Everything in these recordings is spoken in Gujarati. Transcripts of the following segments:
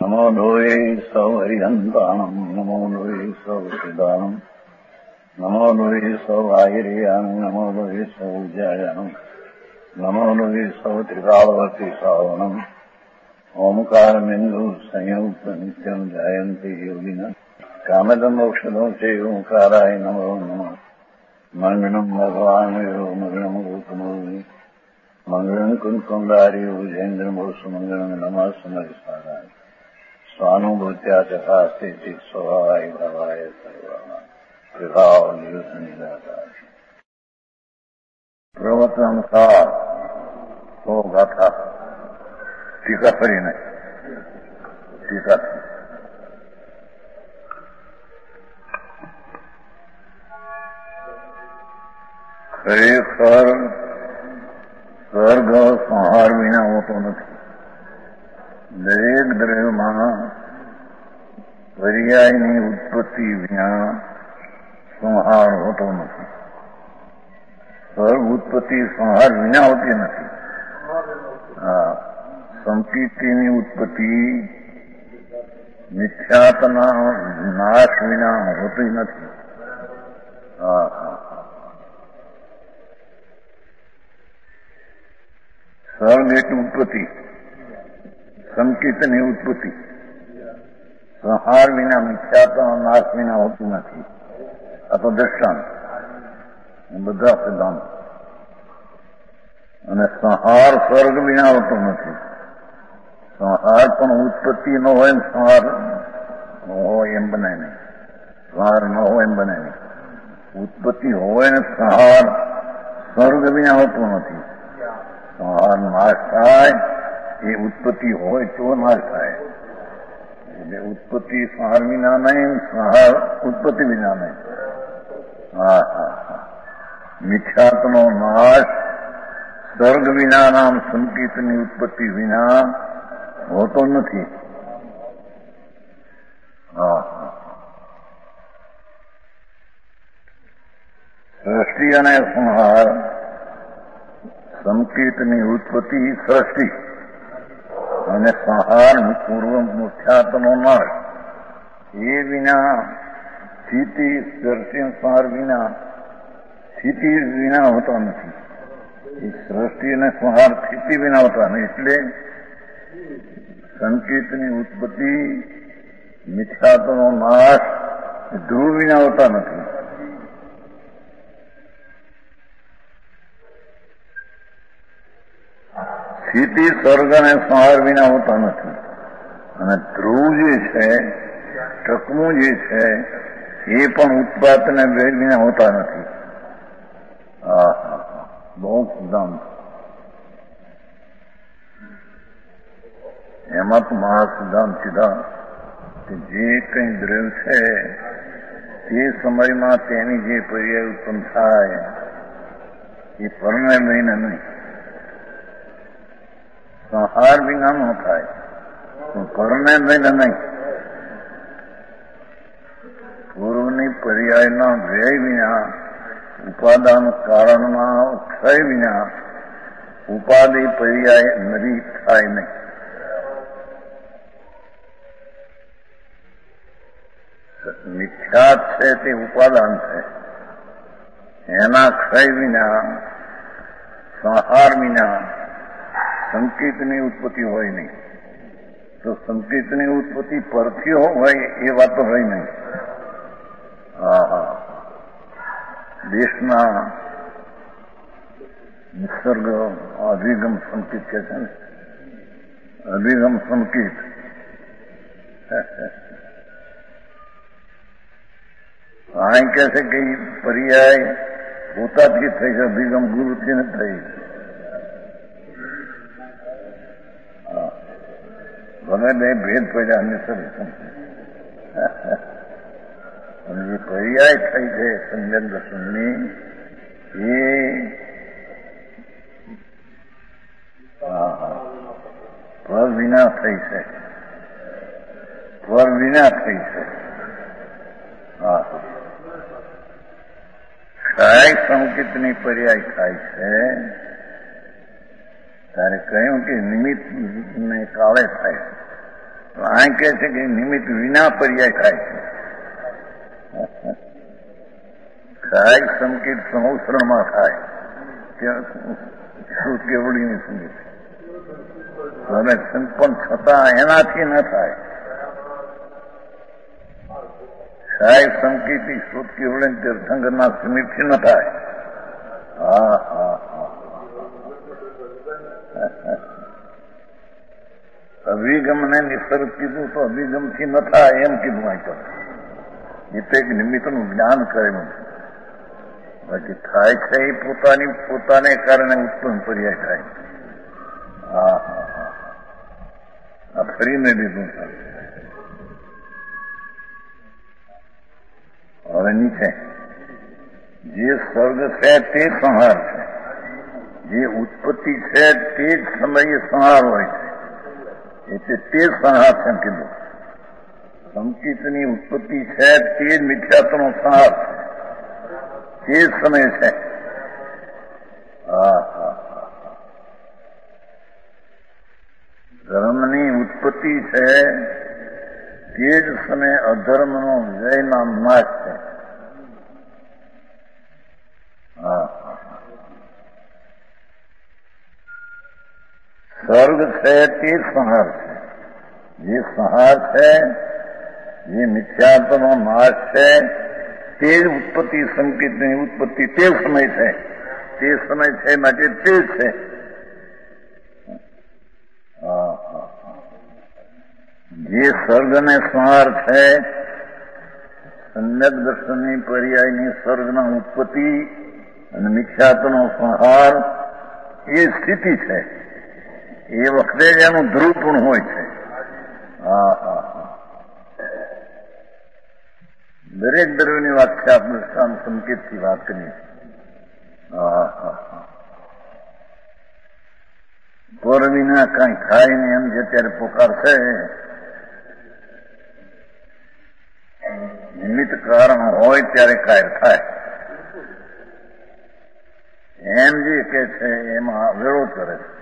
નમો લોહે સૌ હરિહંતાણમ નમો લોહે સૌ સિદ્ધાણમ નમો લોહે સૌ આયર્યાણમ નમો લોહે સૌ જયાણમ નમો લોહે સૌ ત્રિકાળવતી શ્રાવણમ ઓમકારમિંદુ સંયુક્ત નિત્યમ જાયંતી યોગિના કામદમ મોક્ષદો છે ઓંકારાય નમો નમઃ મંગળમ ભગવાન મંગળમ ગોતમોહિ મંગળમ કુંકુંડારી ઉજેન્દ્રમોષ મંગળમ નમઃ સમરિસારાય સ્વાનુભૂત્યા ચકાસ્તે સ્વભાવાય ભાવાય સર્વા વિભાવ નિયુત નિરાકાર પ્રવચન સાર સો ગાથા ટીકા કરીને ટીકા ખરેખર સ્વર્ગ સંહાર વિના હોતો નથી. દરેક દ્રવ્યમાં પર્યાયની ઉત્પત્તિ વિના સંહાર હોતો નથી. સ્વર્ગ ઉત્પત્તિ સંહાર વિના હોતી નથી. સંકીર્તિની ઉત્પત્તિ મિથ્યાત્વના નાશ વિના હોતી નથી. સ્વર્ગ એટલે ઉત્પત્તિ, સંકીર્તની ઉત્પત્તિ સંહાર વિના, મિથ્યાત્વ નાશ વિના હોતું નથી. આ તો દ્રષ્ટાંત બધા સિદ્ધાંત. અને સંહાર સ્વર્ગ વિના હોતો નથી. સંહાર પણ ઉત્પત્તિ ન હોય ને સંહાર હોય એમ બને નહીં. સંહાર ન હોય એમ બને નહીં. ઉત્પત્તિ હોય ને સંહાર સ્વર્ગ વિના હોતો નથી. સંહાર નાશ થાય એ ઉત્પત્તિ હોય તો નાશ થાય. એટલે ઉત્પત્તિ સંહાર વિના નહીં, સંહાર ઉત્પત્તિ વિના નહીં. મિથ્યાત્વનો નાશ સ્વર્ગ વિના નામ સંકીર્તની ઉત્પત્તિ વિના હોતો નથી. સૃષ્ટિ અને સંહાર, સંકીર્તની ઉત્પત્તિ સૃષ્ટિ અને સંહાર પૂર્વ મુખ્યાત્વનો નાશ એ વિના સ્થિતિ, સૃષ્ટિ સંહાર વિના સ્થિતિ વિના હોતા નથી. એ સૃષ્ટિ અને સંહાર સ્થિતિ વિના હોતા નથી. એટલે સંકીર્તની ઉત્પત્તિ, મિથ્યાત્વનો નાશ ધ્રુવ વિના હોતા નથી. સ્થિતિ સ્વર્ગ અને સંહાર વિના હોતા નથી. અને ધ્રુવ જે છે, ટકમું જે છે એ પણ ઉત્પાત અને વેદ વિના હોતા નથી. બહુ સિદ્ધાંત. એમાં તો મહા સિદ્ધાંત કીધા કે જે કંઈ દ્રવ્ય છે તે સમયમાં તેની જે પર્યાય ઉત્પન્ન થાય એ પરણે લઈને નહીં, સંહાર વિના ન થાય, પરણે લઈને નહીં. પૂર્વની પર્યાયના વ્યય વિના, ઉપાદાન કારણના ક્ષય વિના ઉપાધિ પર્યાય નદી થાય નહીં. મિથ્યાત છે તે ઉપાદાન છે, એના ક્ષય વિના, સંહાર વિના સંકીર્તની ઉત્પત્તિ હોય નહીં. તો સંકીર્તની ઉત્પત્તિ પરથી હોય એ વાત તો હોય નહીં. દેશના નિસર્ગ અભિગમ સંકેત કે છે ને, અભિગમ સંકેત. અહીં કે છે કે પર્યાય પોતાથી થઈ છે, અભિગમ ગુરુથી નથી થઈ. ભલે બે ભેદ પડ્યા નિસર્ગ અને જે પર્યાય થઈ છે સંજ્ઞાન દર્શનની એ પર વિના થઈ છે, પર વિના થઈ છે. ક્ષય સંકેતની પર્યાય થાય છે ત્યારે કહ્યું કે નિમિત્ત ને કાળે થાય. આ કહે છે કે નિમિત્ત વિના પર્યાય થાય છે. કાય સંકેત સંવત્સરણમાં થાય ત્યાં શું કેવડીની સંગીત અને પણ છતાં એનાથી ન થાય. કાય સંકેતી શ્રુત કેવડી તીર્થંકરના સમીપથી ન થાય. હા હા હા અભિગમને નિસર્ગ કીધું તો અભિગમથી ન થાય એમ કીધું અહીં તો. એ તો એક નિમિત્તનું જ્ઞાન કરેલું છે. બાકી થાય છે એ પોતાને કારણે ઉત્પન્ન પર્યાય થાય. હા હા હા આ ફરીને લીધું છે. હવે નીચે જે સર્ગ છે તે સંહાર છે, જે ઉત્પત્તિ છે તે જ સમયે સંહાર હોય છે. એટલે તે સંહાર છે કીધું. સંકિતની ઉત્પત્તિ છે તે જ મિથ્યાત્વનો સંહાર છે, તે જ સમય છે. હા હા હા ધર્મની ઉત્પત્તિ છે તે જ સમયે અધર્મનો વિજયનો નાશ છે. હા સ્વર્ગ છે તે સંહાર છે. જે સંહાર છે, જે મિથ્યાત્વનો નાશ છે તે જ ઉત્પત્તિ સંકેતની ઉત્પત્તિ તે સમય છે. તે સમય છે માટે તે જ છે. જે સર્ગને સંહાર છે, સમ્યક દર્શનની પર્યાયની સર્ગના ઉત્પત્તિ અને મિથ્યાત્વનો સંહાર એ સ્થિતિ છે. એ વખતે જ એનું ધ્રુવ પણ હોય છે. હા હા હા દરેક દ્રવ્યની વાત છે. આપણે સંકેતથી વાત કરીએ. હા હા હા પર વિના કઈ થાય ને એમ જે ત્યારે પોકારશે નિમિત્ત કારણ હોય ત્યારે કાયર થાય એમ જે કે છે એમાં વિરોધ કરે છે.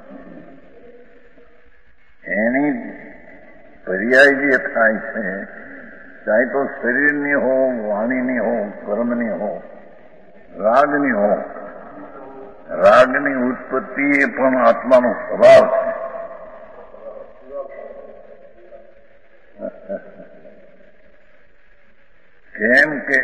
એની પર્યાય જે થાય છે, ચાહે તો શરીરની હો, વાણીની હો, કર્મની હો, રાગની હો, રાગની ઉત્પત્તિ એ પણ આત્માનો સ્વભાવ છે. કેમ કે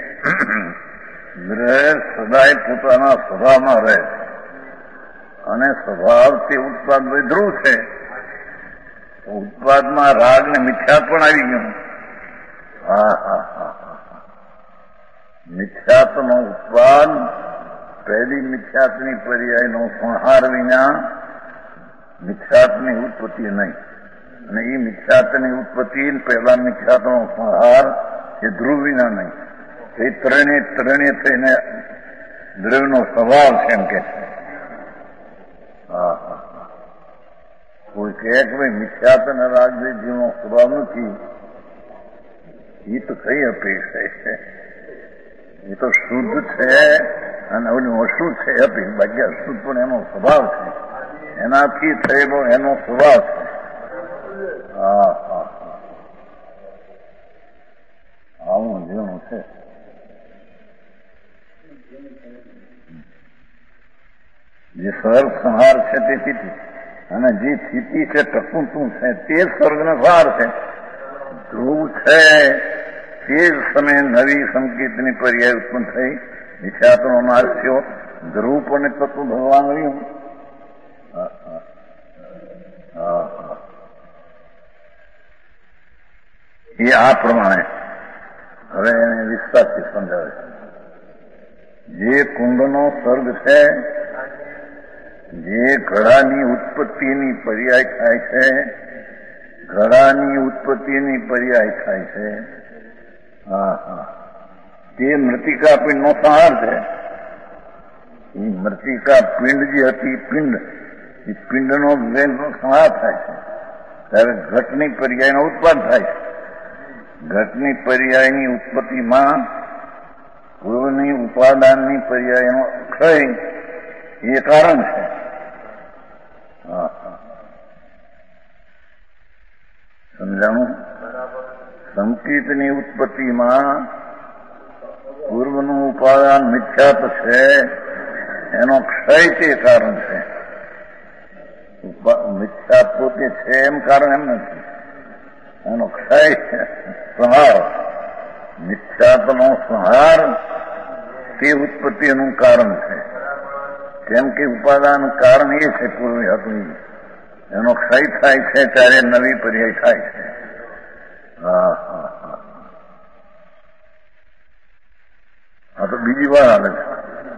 ગ્રહ સદાય પોતાના સ્વભાવમાં રહે અને સ્વભાવથી ઉત્પાદ ધ્રુવ છે. ઉત્પાદમાં રાગ ને મિથ્યાત પણ આવી ગયું. હા હા હા હા મિથ્યાતનો ઉત્પાદ પહેલી મિથ્યાતની પર્યાયનો સંહાર વિના મિથ્યાતની ઉત્પત્તિ નહીં. અને એ મિથ્યાતની ઉત્પત્તિ પહેલા મિથ્યાતનો સંહાર એ ધ્રુવ વિના નહીં. એ ત્રણે થઈને દ્રવ્યનો સ્વભાવ છે એમ કે છે. હા હા કોઈ કહે કે ભાઈ મિથ્યાત અને રાગદ્વેષનો સ્વભાવ નથી, એ તો કઈ અપેક્ષા છે. એ તો શુદ્ધ છે અને ઓલું અશુદ્ધ છે અપેક્ષ. બાકી અશુદ્ધ પણ એનો સ્વભાવ છે, એનાથી થયેલો એનો સ્વભાવ છે. હા હા હા આવું જીવન છે. જે સર્ગ સંહાર છે તે સ્થિતિ અને જે સ્થિતિ છે ટકું છે તે સ્વર્ગનો ભાર છે. ધ્રુવ છે તે જ સમયે નવી સંકેતની પર્યાય ઉત્પન્ન થઈ, મિથ્યાત્વનો નાશ થયો. ધ્રુવ પણ તત્વ ભગવાન રહ્યું. એ આ પ્રમાણે હવે એને વિસ્તારથી સમજાવે છે. જે કુંડનો સર્ગ છે, જે ઘડાની ઉત્પત્તિની પર્યાય થાય છે, ઘડાની ઉત્પત્તિની પર્યાય થાય છે. હા હા તે મૃતિકા પિંડનો સંહાર છે. એ મૃતિકા પિંડ જે હતી પિંડ, એ પિંડનો વેગનો સંહાર થાય છે. ત્યારે ઘટની પર્યાયનો ઉત્પાદ થાય છે. ઘટની પર્યાયની ઉત્પત્તિમાં પૂર્વની ઉપાદાનની પર્યાયનો ક્ષય એ કારણ છે. સમજાણું? સંકિતની ઉત્પત્તિમાં પૂર્વનું ઉપાદાન મિથ્યાત છે, એનો ક્ષય તે કારણ છે. મિથ્યાત પોતે છે એમ કારણ એમ નથી, એનો ક્ષય છે, સંહાર. મિથ્યાતનો સંહાર તે ઉત્પત્તિનું કારણ છે. કેમ કે ઉપાદાન કારણ એ છે પૂર્વે હતું, એનો ક્ષય થાય છે ત્યારે નવી પર્યાય થાય છે. હા હા હા, આ તો બીજી વાર આવે છે.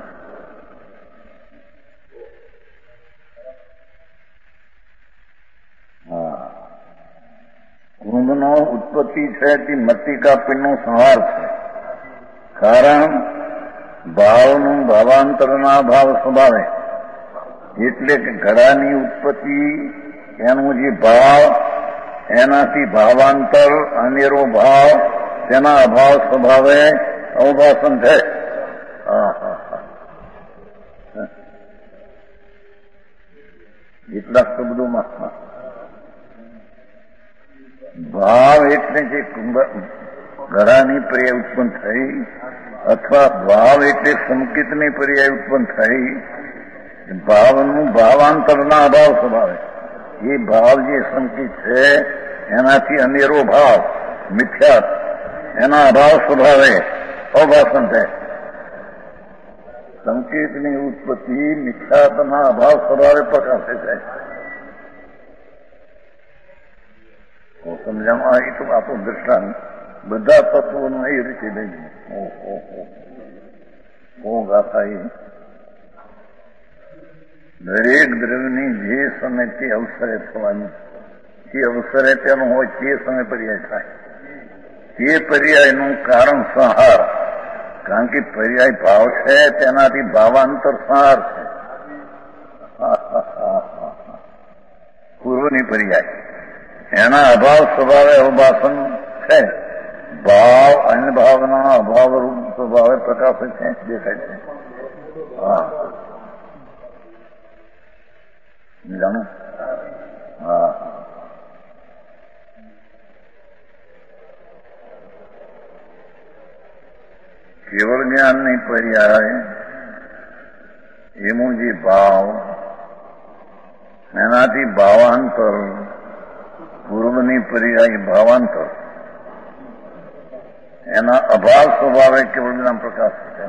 હા, કુંભનો ઉત્પત્તિ છે તે મૃત્તિકા પિંડનો સંહાર છે. કારણ ભાવનું ભાવાંતરના ભાવ સ્વભાવે, એટલે કે ઘડાની ઉત્પત્તિ એનું જે ભાવ, એનાથી ભાવાંતર અનેરો ભાવ, તેના અભાવ સ્વભાવે અવભાષણ છે. એટલા શબ્દોમાં ભાવ એટલે જે ઘડાની પર્યાય ઉત્પન્ન થઈ, અથવા ભાવ એટલે સંકિતની પર્યાય ઉત્પન્ન થઈ, ભાવનું ભાવાંતરના અભાવ સ્વભાવે, એ ભાવ જે સંકિત છે એનાથી અનેરો ભાવ મિથ્યાત, એના અભાવ સ્વભાવે અભાષણ છે. સંકેતની ઉત્પત્તિ મિથ્યાતના અભાવ સ્વભાવે પ્રકાશે છે. સમજામાં એ તો આપણું દ્રષ્ટાંત બધા તત્વોનું એ રીતે લઈ ગાથા એ દરેક દ્રવ્યની જે સમય તે અવસરે થવાની, જે અવસરે તેનું હોય તે સમય પર્યાય થાય. તે પર્યાયનું કારણ સંહાર, કારણ કે પર્યાય ભાવ છે તેનાથી ભાવાંતર સંહાર છે. પૂર્વની પર્યાય એના અભાવ સ્વભાવે અવભાષણ છે. ભાવ અન્ય ભાવના અભાવ રૂપ સ્વભાવે પ્રકાશે છે, દેખાય છે. હા, જાણો? હા, કેવળ જ્ઞાનની પર્યાય એનું જે ભાવ, એનાથી ભાવાંતર, પૂર્વની પર્યાય ભાવાંતર, એના અભાવ સ્વભાવે કેવળ જ્ઞાન પ્રકાશ છે.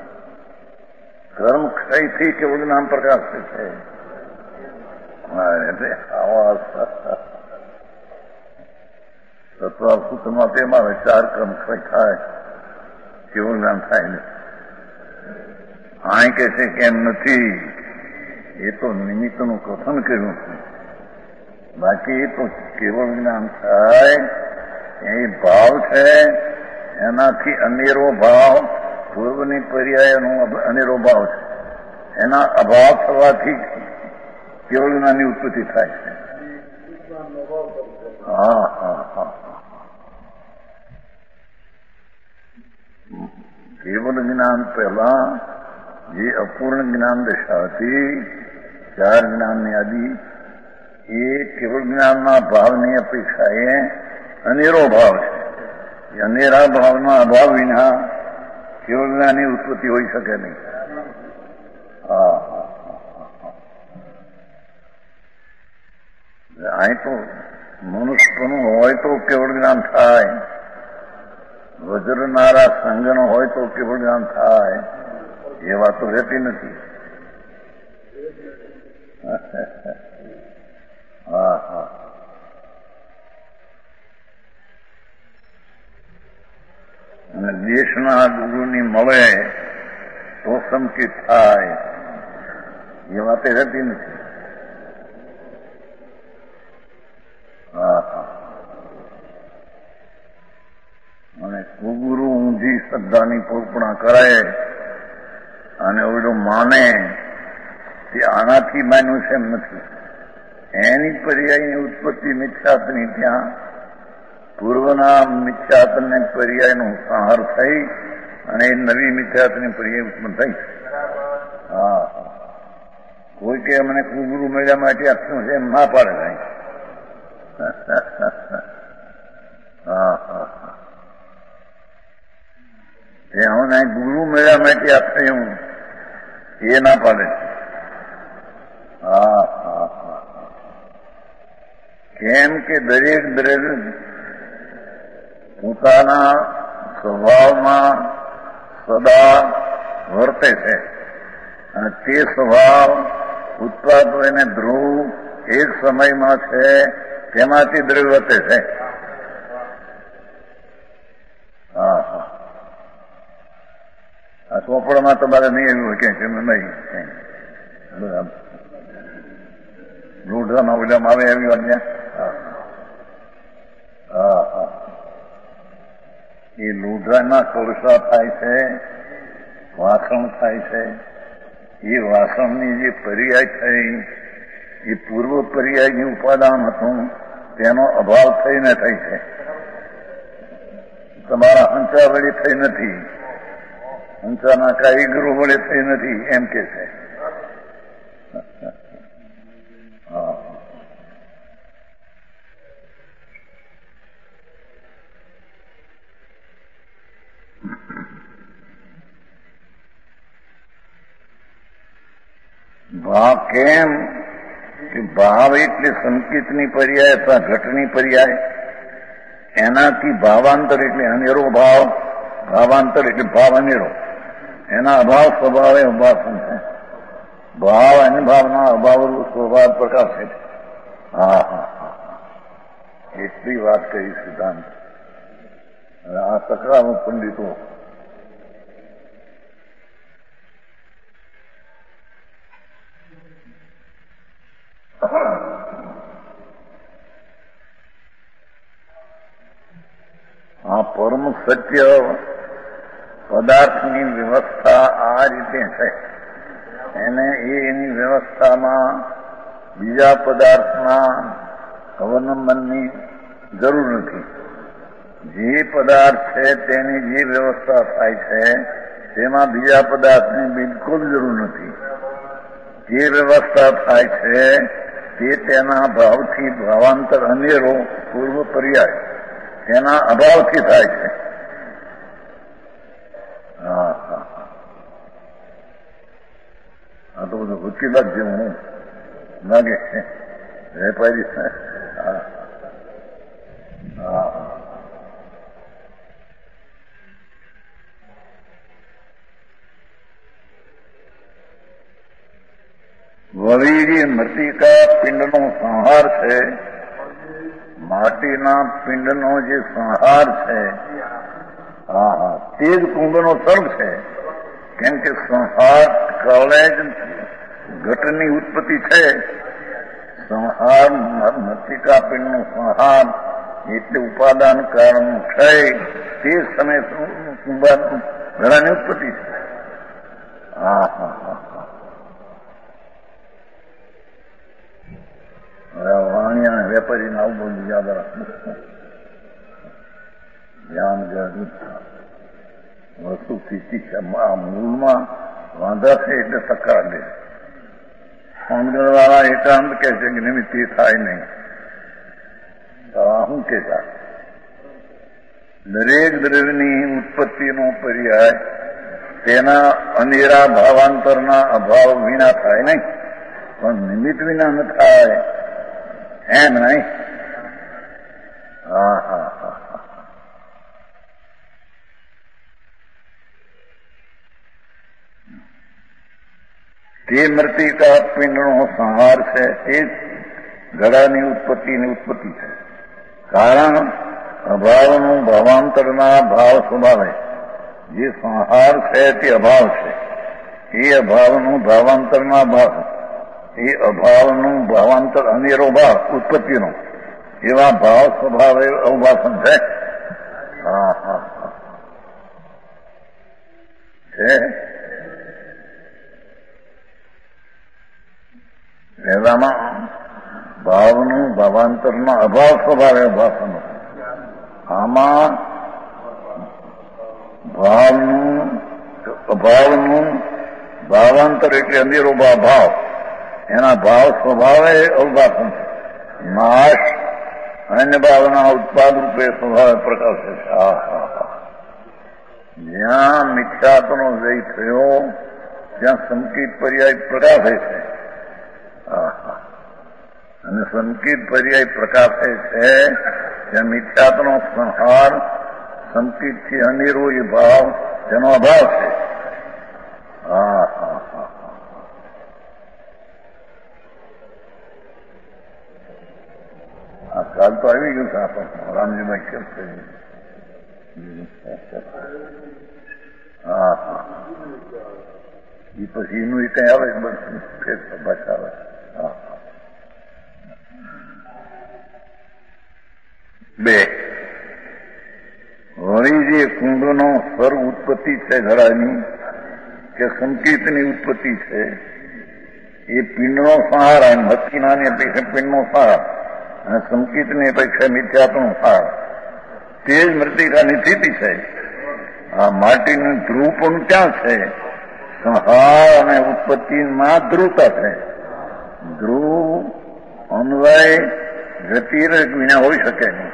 કર્મ ક્ષયથી કેવળ જ્ઞાન પ્રકાશ છે. એટલે આવા તત્વાસૂત્રમાં તેમાં ચાર કર્મ ક્ષય થાય, કેવળ જ્ઞાન થાય ને. આ કે છે કેમ નથી, એ તો નિમિત્તનું કથન કર્યું છે. બાકી એ તો કેવળ જ્ઞાન થાય, એ ભાવ છે, એનાથી અનેરો ભાવ, પૂર્વની પર્યાયનો અનેરો ભાવ છે, એના અભાવ થવાથી કેવળ જ્ઞાનની ઉત્પત્તિ થાય છે. હા હા હા, કેવળ જ્ઞાન પહેલા જે અપૂર્ણ જ્ઞાન દશા હતી, ચાર જ્ઞાનની આદિ, એ કેવળ જ્ઞાનના ભાવની અપેક્ષાએ અનેરો ભાવ છે. એ અનેરા ભાવના અભાવ વિના કેવળ જ્ઞાનની ઉત્પત્તિ હોઈ શકે નહીં. હા હા, અહીં તો મનુષ્યનું હોય તો કેવળ જ્ઞાન થાય, વજ્રનારા સંગનો હોય તો કેવળ જ્ઞાન થાય, એ વાતો રહેતી નથી. હા હા, અને દેશના ગુરુની મળે તો સંકિત થાય, એ વાતે રહેતી નથી. હા હા, અને કુગુરુ ઊંધી શ્રદ્ધાની પોપણા કરાય અને ઓલો માને તે આનાથી માન્યું છે એમ નથી. એની પર્યાયની ઉત્પત્તિ મિથ્યાતની ત્યાં પૂર્વના મિથ્યાતને પર્યાયનો સંહાર થઈ અને એ નવી મિથ્યાતની પર્યાય ઉત્પન્ન થઈ. હા, કોઈ કે અમને કુગુરુ મળ્યા માટે આખું છે એમ ના પાડે ભાઈ. મળ્યા માટે આ થયું એ ના પાડે. હા હા હા. કેમ કે દરેક દ્રવ્ય પોતાના સ્વભાવમાં સદા વર્તે છે અને તે સ્વભાવ ઉત્પાદ એને ધ્રુવ એક સમયમાં છે તેમાંથી દ્રવ્ય વર્તે છે. હા હા. આ ચોપડામાં તમારે નહીં આવ્યું હોય કે નહીં લૂંઢાના ઓલામાં આવે આવ્યું અહીંયા. હા હા. એ લૂંઢાના કોલસા થાય છે, વાસણ થાય છે. એ વાસણની જે પર્યાય થઈ એ પૂર્વ પર્યાયનું ઉપાદાન હતું તેનો અભાવ થઈને થઈ છે. તમારા હંચા વડે થઈ નથી, હંચાના કારીગરો વડે થઈ નથી એમ કે છે. હા. ભાવ કેમ કે ભાવ એટલે સંકેતની પર્યાય અથવા ઘટની પર્યાય. એનાથી ભાવાંતર એટલે અનેરો ભાવ, ભાવાંતર એટલે ભાવ અનેરો. એના અભાવ સ્વભાવે અભાવ છે. ભાવ અને ભાવના અભાવ સ્વભાવ પ્રકાશે છે. હા હા હા. એટલી વાત કરી સિદ્ધાંત. આ સકરામ પંડિતો આ પરમ સત્ય પદાર્થની વ્યવસ્થા આ રીતે છે. એને એની વ્યવસ્થામાં બીજા પદાર્થના અવલંબનની જરૂર નથી. જે પદાર્થ છે તેની જે વ્યવસ્થા થાય છે તેમાં બીજા પદાર્થની બિલકુલ જરૂર નથી. જે વ્યવસ્થા થાય છે તે તેના ભાવથી ભાવાંતર અનેરો પૂર્વ પર્યાય તેના અભાવથી થાય છે. હા હા. આ તો બધું વકીલાત જેવું લાગે વેપારી. હા હા. વળી જે મૃતિકા પિંડનો સંહાર છે, માટીના પિંડનો જે સંહાર છે, હા હા, તે જ કુંભનો સર્ગ છે. કેમ કે સંહાર કારણે જ ઘટની ઉત્પત્તિ છે. સંહાર મૃતિકા પિંડનો સંહાર એટલે ઉપાદાન કારણનું ક્ષય, તે જ સમય ઘડાની ઉત્પત્તિ છે. હા હા હા. વાણિયા વેપારીને આવું બધું યાદ રાખવું. ધ્યાન જાગૃતતા વસ્તુ સ્થિતિ છે. મૂળમાં વાંધા છે એટલે તકરાર લે. સમજણવાળા એકાંત કે છે કે નિમિત્તિ થાય નહીં. તો શું કહેતા દરેક દ્રવ્યની ઉત્પત્તિનો પર્યાય તેના અનેરા ભાવાંતરના અભાવ વિના થાય નહીં, પણ નિમિત્ત વિના ન થાય એમ નહીં. હા હા હા. તે મૃતિકા પિંડનો સંહાર છે. તે જ ઘડાની ઉત્પત્તિની ઉત્પત્તિ છે. કારણ અભાવનું ભાવાંતરના ભાવ સ્વભાવે જે સંહાર છે તે અભાવ છે. એ અભાવનું ભાવાંતરના ભાવ, એ અભાવનું ભાવાંતર અનેરો ભાવ ઉત્પત્તિનો, એવા ભાવ સ્વભાવે અવભાષણ છે. હા હા હા. છે વેદામાં ભાવનું ભાવાંતરના અભાવ સ્વભાવે અવભાષણ. આમાં અભાવનું ભાવાંતર એટલે અનેરો ભાવ, એના ભાવ સ્વભાવે અવભાષણ છે. નાશ અન્ય ભાવના ઉત્પાદ રૂપે સ્વભાવે પ્રકાશ છે. હા હા હા. જ્યાં મિથ્યાત્વનો વ્યય થયો ત્યાં સંકિત પર્યાય પ્રકાશે છે. અને સંકિત પર્યાય પ્રકાશે છે ત્યાં મિથ્યાત્વનો સંહાર, સંકિતથી અનેરો એ ભાવ તેનો અભાવ છે. આ કાલ તો આવી ગયું છે આપણને રામજીભાઈ કેમ છે. એ પછી એનું એ કઈ આવે ફેર ભાષા આવે. બે વળી જે કુંભનો સ્વર ઉત્પત્તિ છે ઘડાની કે સંકેતની ઉત્પત્તિ છે એ પિંડનો સહાર અને મસ્કિનાની અપેક્ષા પિંડનો સહાર અને સંકેતની અપેક્ષા મિથ્યાત્વનો સહાર તે જ મૃતિકાની સ્થિતિ છે. આ માટીનું ધ્રુવ પણ ક્યાં છે? સંહાર અને ઉત્પત્તિમાં ધ્રુવતા છે. ધ્રુવ અન્વય વ્યતિરેક વિના હોઈ શકે નહીં.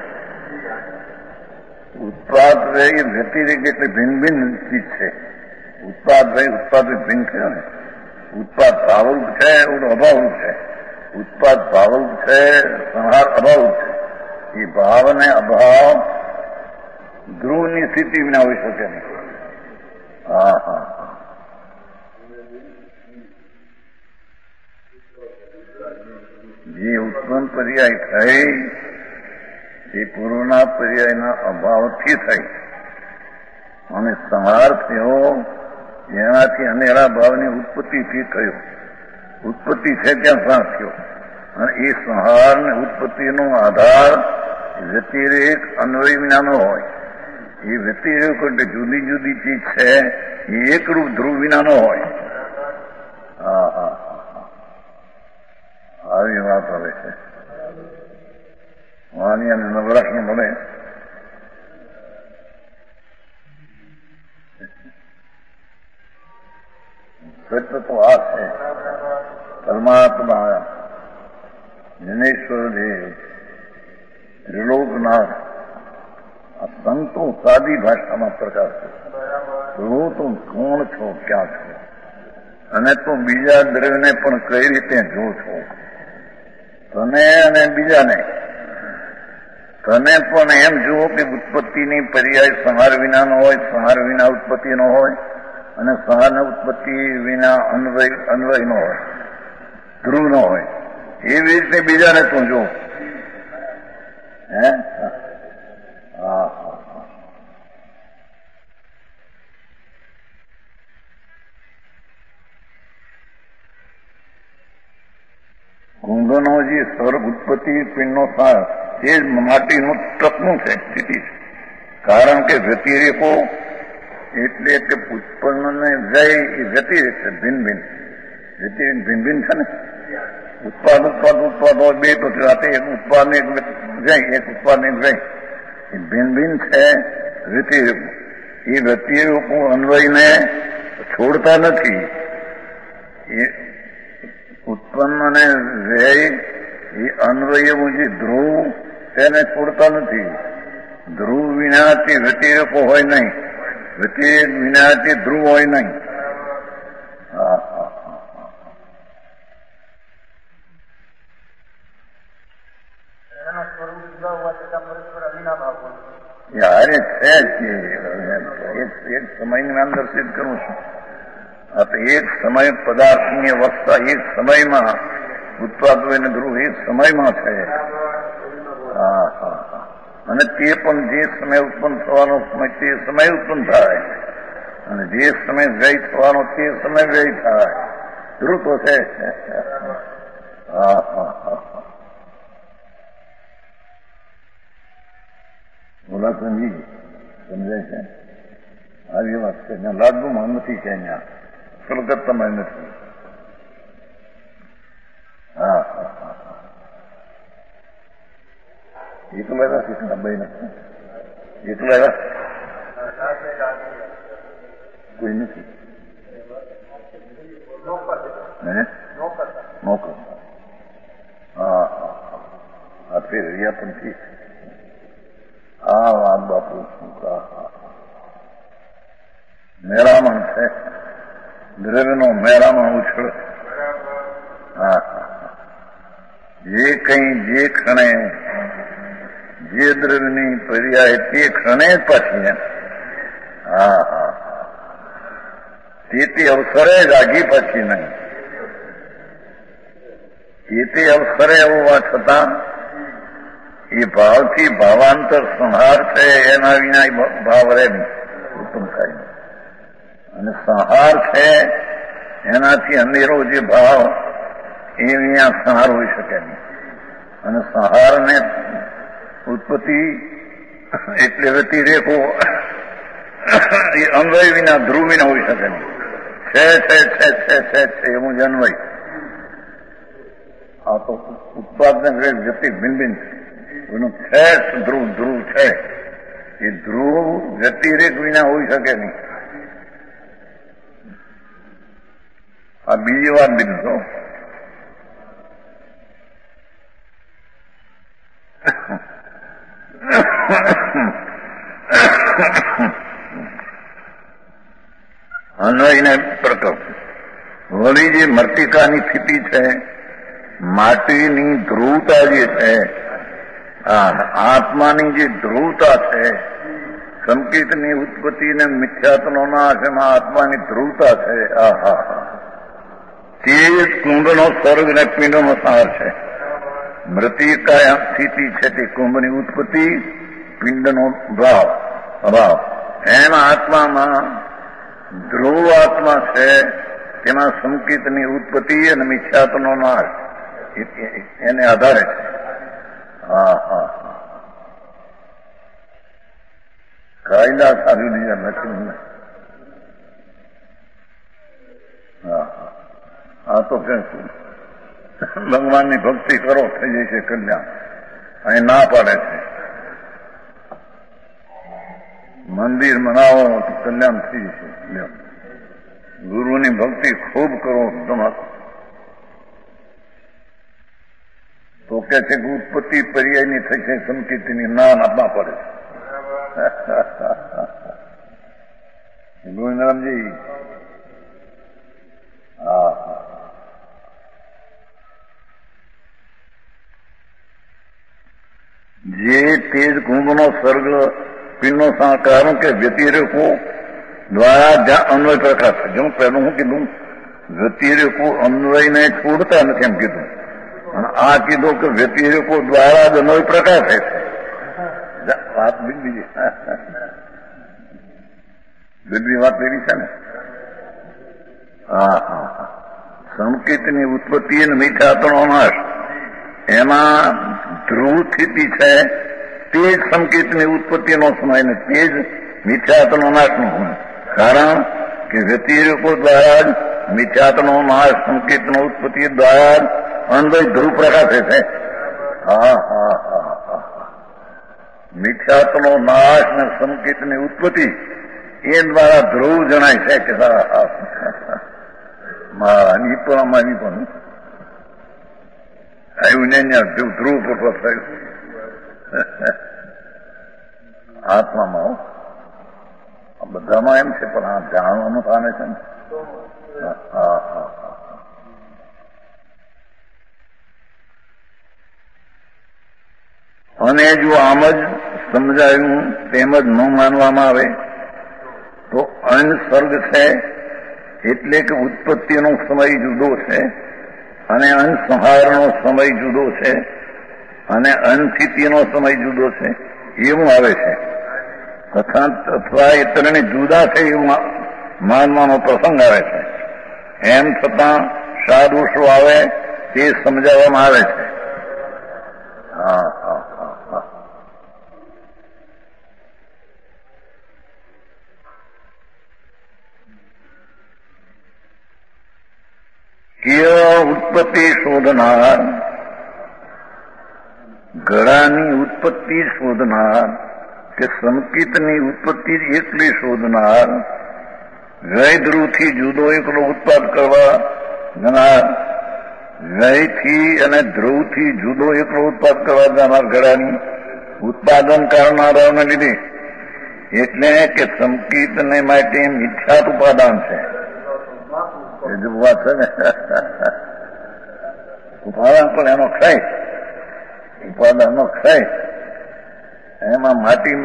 ઉત્પાદ વ્યય વ્યતિરેક એટલે ભિન્ન ભિન્ન ચીજ છે. ઉત્પાદ વ્યય ઉત્પાદ ભિન્ન છે ને. ઉત્પાદ ભાવરૂપ છે, અભાવરૂપ છે. ઉત્પાદ ભાવરૂપ છે, સંહાર અભાવરૂપ છે. એ ભાવ અને અભાવ ધ્રુવની સ્થિતિ વિના હોઈ શકે નહીં. જે ઉત્પન્ન પર્યાય થઈ એ પૂર્વના પર્યાયના અભાવથી થઈ અને સંહાર થયો એનાથી અનેરા ભાવની ઉત્પત્તિથી થયો. ઉત્પત્તિ છે ત્યાં સંહાર થયો અને એ સંહાર ને ઉત્પત્તિનો આધાર વ્યતિરેક અન્વય વિનાનો હોય. એ વ્યતિરેક એટલે જુદી જુદી ચીજ છે એ એકરૂપ ધ્રુવ વિનાનો હોય. આવી વાત આવે છે. વાની અને નવરાશને મળે સત્ય તો આ છે. પરમાત્મા જનેશ્વર દેવ ત્રિલોકનાથ આ સંતો સાદી ભાષામાં પ્રકાશ છે. તું કોણ છો, ક્યાં છો અને તું બીજા દ્રવ્યને પણ કઈ રીતે જો છો. તને અને બીજાને તને પણ એમ જુઓ કે ઉત્પત્તિની પર્યાય સંહાર વિનાનો હોય, સંહાર વિના ઉત્પત્તિનો હોય અને સંહાર ઉત્પત્તિ વિના અન્વયનો હોય, ધ્રુવનો હોય. એવી રીતે બીજાને તું જો. કુંભનો જે સ્વર્ગ ઉત્પત્તિ પિંડનો સાર એ જ માટીનું તકનું છે, સ્થિતિ છે. કારણ કે વ્યતિરેકો એટલે કે ઉત્પન્નને જાય એ વ્યતિરેક છે. ભિન્ન ભિન્ન વ્યતિરેક ભિન્ન ભિન્ન છે ને. ઉત્પાદ હોય બે તો રાતે એક ઉત્પાદ ને એક જાય, એક ઉત્પાદ ને એક જાય. એ ભિન્ન ભિન્ન છે વ્યતિરેકો. એ વ્યતિરેકો અન્વયને છોડતા નથી. એ ઉત્પન્ન અને વ્યય એ અન્વયવું જે ધ્રુવ તેને છોડતા નથી. ધ્રુવ વિનાથી વ્યતિરેકો હોય નહીં, વ્યતિરેક વિનાથી ધ્રુવ હોય નહીં. યારે છે જ એક સમયની અંદર સિદ્ધ કરું છું. એક સમય પદાર્થની અવસ્થા એક સમયમાં ઉત્પાદ હોય ધ્રુવ એક સમયમાં છે. અને તે પણ જે સમય ઉત્પન્ન થવાનો સમય તે સમય ઉત્પન્ન થાય અને જે સમય વ્યય થવાનો તે સમય વ્યય થાય. ધ્રુવ તો છે. બોલા સમજી સમજાય છે. આવી વાત છે. લાડુમાં નથી છે અહીંયા કલકત્તામાં નથી. એકલા રાખી બે નથી. એકલા કોઈ નથી. નોકર આ ફેર રહ્યા પણ ઠીક. વાત બાપુ મેરામણ છે, દ્રવ્યનો મેરામણ ઉછળ. હા, જે કઈ જે ક્ષણે જે દ્રવ્યની પર્યાય તે ક્ષણે જ પાછી એમ. હા હા, તે અવસરે જ આગી પછી નહીં. તે અવસરે હોવા છતાં એ ભાવથી ભાવાંતર સંહાર છે, એના વિના ભાવ રે ઉત્પન્ન થાય. અને સંહાર છે એનાથી અંધેરો જે ભાવ એ વિના સંહાર હોઈ શકે નહીં. અને સંહારને ઉત્પત્તિ એટલે વ્યતિરેકો એ અન્વય વિના ધ્રુવ વિના હોઈ શકે નહીં. છે એવું જ અન્વય. આ તો ઉત્પાદન વ્યક્તિ ભિન્ન ભિન્ન છે. એનું છે ધ્રુવ છે. એ ધ્રુવ વ્યતિરેક વિના હોઈ શકે નહીં. આ બીજી વાર લીધો. અન્વયને પ્રકલ્પ. વળી જે મર્તિકાની સ્થિતિ છે, માટીની ધ્રુવતા જે છે, આત્માની જે ધ્રુવતા છે, સંકેતની ઉત્પત્તિ ને મિથ્યાત્વનો નાશ, એમાં આત્માની ધ્રુવતા છે. તે જ કુંભનો સ્વર્ગ ને પિંડનો સાર છે. મૃતિકા સ્થિતિ છે તે કુંભની ઉત્પત્તિ, પિંડનો ભાવ. એના આત્મામાં ધ્રુવ આત્મા છે, તેમાં સંકેતની ઉત્પત્તિ અને મિથ્યાત્વનો નાશ એને આધારે છે. કાયદા સારી લીધા નથી. આ તો કે ભગવાનની ભક્તિ કરો થઈ જશે કલ્યાણ. અહીં ના પાડે છે મંદિર બનાવો તો કલ્યાણ થઈ જશે. ગુરુની ભક્તિ ખૂબ કરો તમારે તો કે છે કે ઉત્પત્તિ પર્યાયની થઈ છે, સંકેતની ના ના પડે છે. ગોવિંદરામજી જે તેજ કુંભનો સર્ગ પિંડનો કારણ કે વ્યતિરેકો દ્વારા જ્યાં અન્વય પ્રકાશ છે. જેમ પહેલું હું કીધું વ્યતિરેકો અન્વયને છોડતા નથી એમ કીધું, અને આ કીધું કે વ્યતિરેકો દ્વારા જ અન્વય પ્રકાશ છે. વાત બીજી વાત એવી છે ને. સંકેતની ઉત્પત્તિ અને મિથ્યાત્વનો નાશ, એમાં ધ્રુવ સ્થિતિ છે, તે જ સંકેતની ઉત્પત્તિનો સમય ને તે જ મિથ્યાત્વનો નાશનો સમય. કારણ કે વ્યતિરેકો દ્વારા જ મિથ્યાત્વનો નાશ, સંકેતનો ઉત્પત્તિ દ્વારા જ અન્વય ધ્રુવ પ્રકાશે છે. મિથ્યાત્વનો નાશ ને સંકેતની ઉત્પત્તિ એ દ્વારા ધ્રુવ જણાય છે કે મારાની પણ આવ્યું ને ધ્રુવ પ્રકટ થયું આત્મામાં. બધામાં એમ છે, પણ આ જાણવાનું કામે છે ને. અને જો આમ જ સમજાયું તેમ જ ન માનવામાં આવે તો અનસર્ગ છે એટલે કે ઉત્પત્તિનો સમય જુદો છે અને અનસંહારનો સમય જુદો છે અને અનસ્થિતિનો સમય જુદો છે એવું આવે છે. અથવા એ ત્રણે જુદા છે એવું માનવાનો પ્રસંગ આવે છે. એમ છતાં સાદોષો આવે તે સમજાવવામાં આવે છે. ઉત્પત્તિ શોધનાર, ઘડાની ઉત્પત્તિ શોધનાર કે સંકિતની ઉત્પત્તિ એકલી શોધનાર, ગય ધ્રુવથી જુદો એકલો ઉત્પાદ કરવા જનાર, ગયથી અને ધ્રુવથી જુદો એકલો ઉત્પાદ કરવા જનાર ઘડાની ઉત્પાદન કરનારાઓને લીધે એટલે કે સંકિત ને માટે મિથ્યાત ઉપાદાન છે. એ જ વાત છે ને. ઉપાદાન પણ એનો ક્ષય, ઉપાદાનનો ક્ષય. એમાં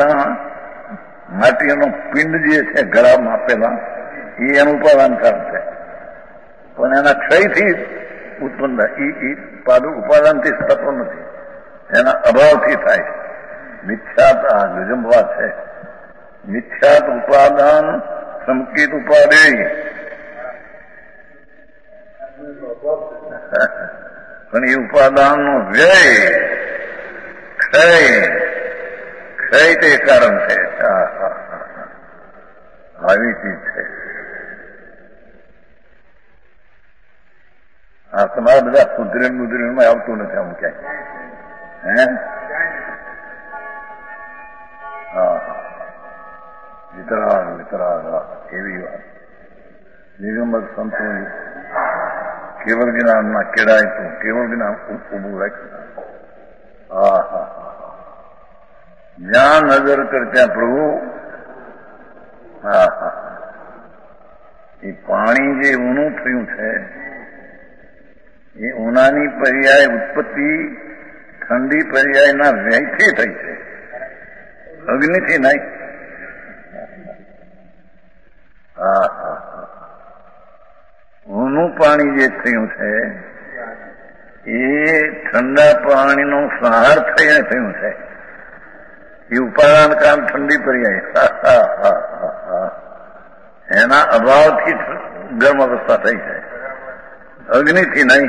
માટીનો પિંડ જે છે ગળામાં આપેલા એ એનું ઉપાદાન કારણ છે, પણ એના ક્ષયથી ઉત્પન્ન થાય. ઉપાદાનથી થતો નથી, એના અભાવથી થાય. મિથ્યાત આ ગજબ વાત છે. મિથ્યાત ઉપાદાન સંકિત ઉપાદેય. પણ એ ઉપાદાનનો વ્યય ક્ષય તે કારણ છે. આવી ચીજ છે આ. તમારા બધા સુધરેલમાં આવતું નથી આમ ક્યાંય. વિતરાગ એવી વાત. દિગંબર સંતો કેવળ જ્ઞાનમાં કેળાય તો કેવળ જ્ઞાન ઉભું રાખ્યું. જ્યાં નજર કરતા પ્રભુ. એ પાણી જે ઊનું થયું છે એ ઊનાની પર્યાય ઉત્પત્તિ ઠંડી પર્યાયના વ્યયથી થઈ છે, અગ્નિથી નહીં. ઊનું પાણી જે થયું છે એ ઠંડા પાણીનો સહાર થઈને થયું છે. એ ઉપાદાન કામ ઠંડી પર્યાય એના અભાવથી ગરમ અવસ્થા થઈ છે, અગ્નિથી નહીં.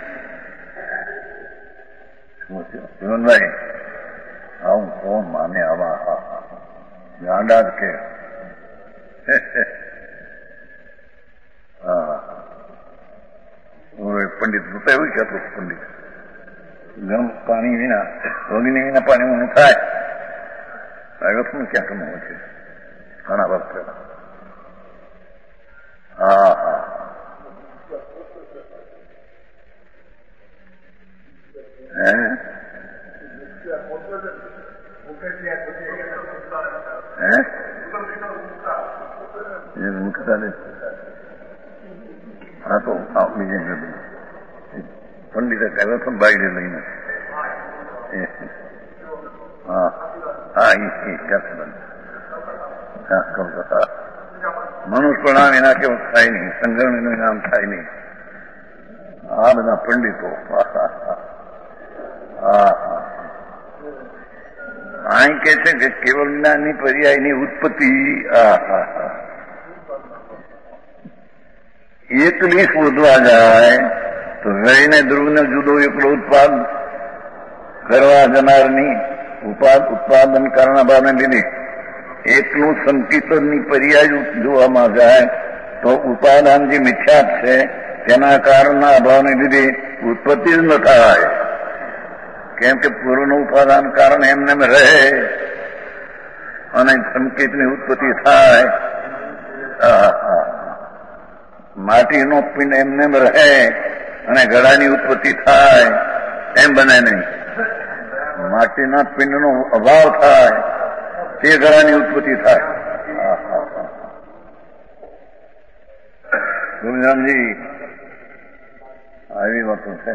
જીવનભાઈ આવું કોણ માને? આવા ગાંડા જ કે પંડિત એવું કહેતું. પંડિત ગરમ પાણી વિના અગ્નિ વિના પાણી ઊનું થાય. શું ક્યાંક હોય છે ઘણા વર્ષ પહેલા. હા તો બીજે પંડિતે કહ્યું હતો બાયડે લઈને. મનુષ્ય પ્રણામ એના કેવું થાય નહીં, સંગરણીનું નામ થાય નહીં. આ બધા પંડિતો અહીં કે છે કે કેવળ જ્ઞાનની પર્યાયની ઉત્પત્તિ એકલી શોધવા જાય તો રહીને ધ્રુવને જુદો એકલો ઉત્પાદ કરવા જનારની ઉત્પાદન કારના ભાવને લીધે એકલું સંકિતની પર્યાય જોવામાં જાય તો ઉપાદાન જે મિથ્યાત છે તેના કારણના અભાવને લીધે ઉત્પત્તિ જ ન થાય. કેમ કે પૂર્વનું ઉપાદાન કારણ એમને રહે અને સંકિતની ઉત્પત્તિ થાય. માટીનો પિંડ એમને રહે અને ઘડાની ઉત્પત્તિ થાય એમ બને નહીં. માટીના પિંડનો અભાવ થાય તે ઘડાની ઉત્પત્તિ થાય. ગુરુજાનજી આવી વાતો છે.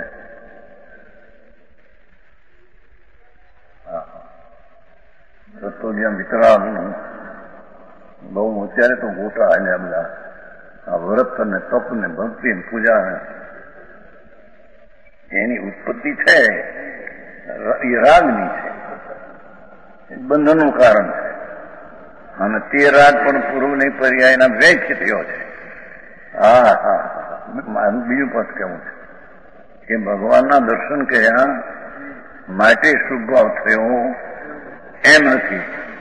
તો જ્યાં વિતરાગનું બહુ અત્યારે તો ગોટા આવ્યા બધા આ વ્રત અને તપ ને ભક્તિ ને પૂજા એની ઉત્પત્તિ છે એ રાગની છે, બંધનનું કારણ છે. અને તે રાગ પણ પૂર્વની પર્યાયના વ્યયથી થયો છે. બીજું પદ કેવું છે કે ભગવાનના દર્શન કર્યા માટે શુભ ભાવ થયો એમ નથી.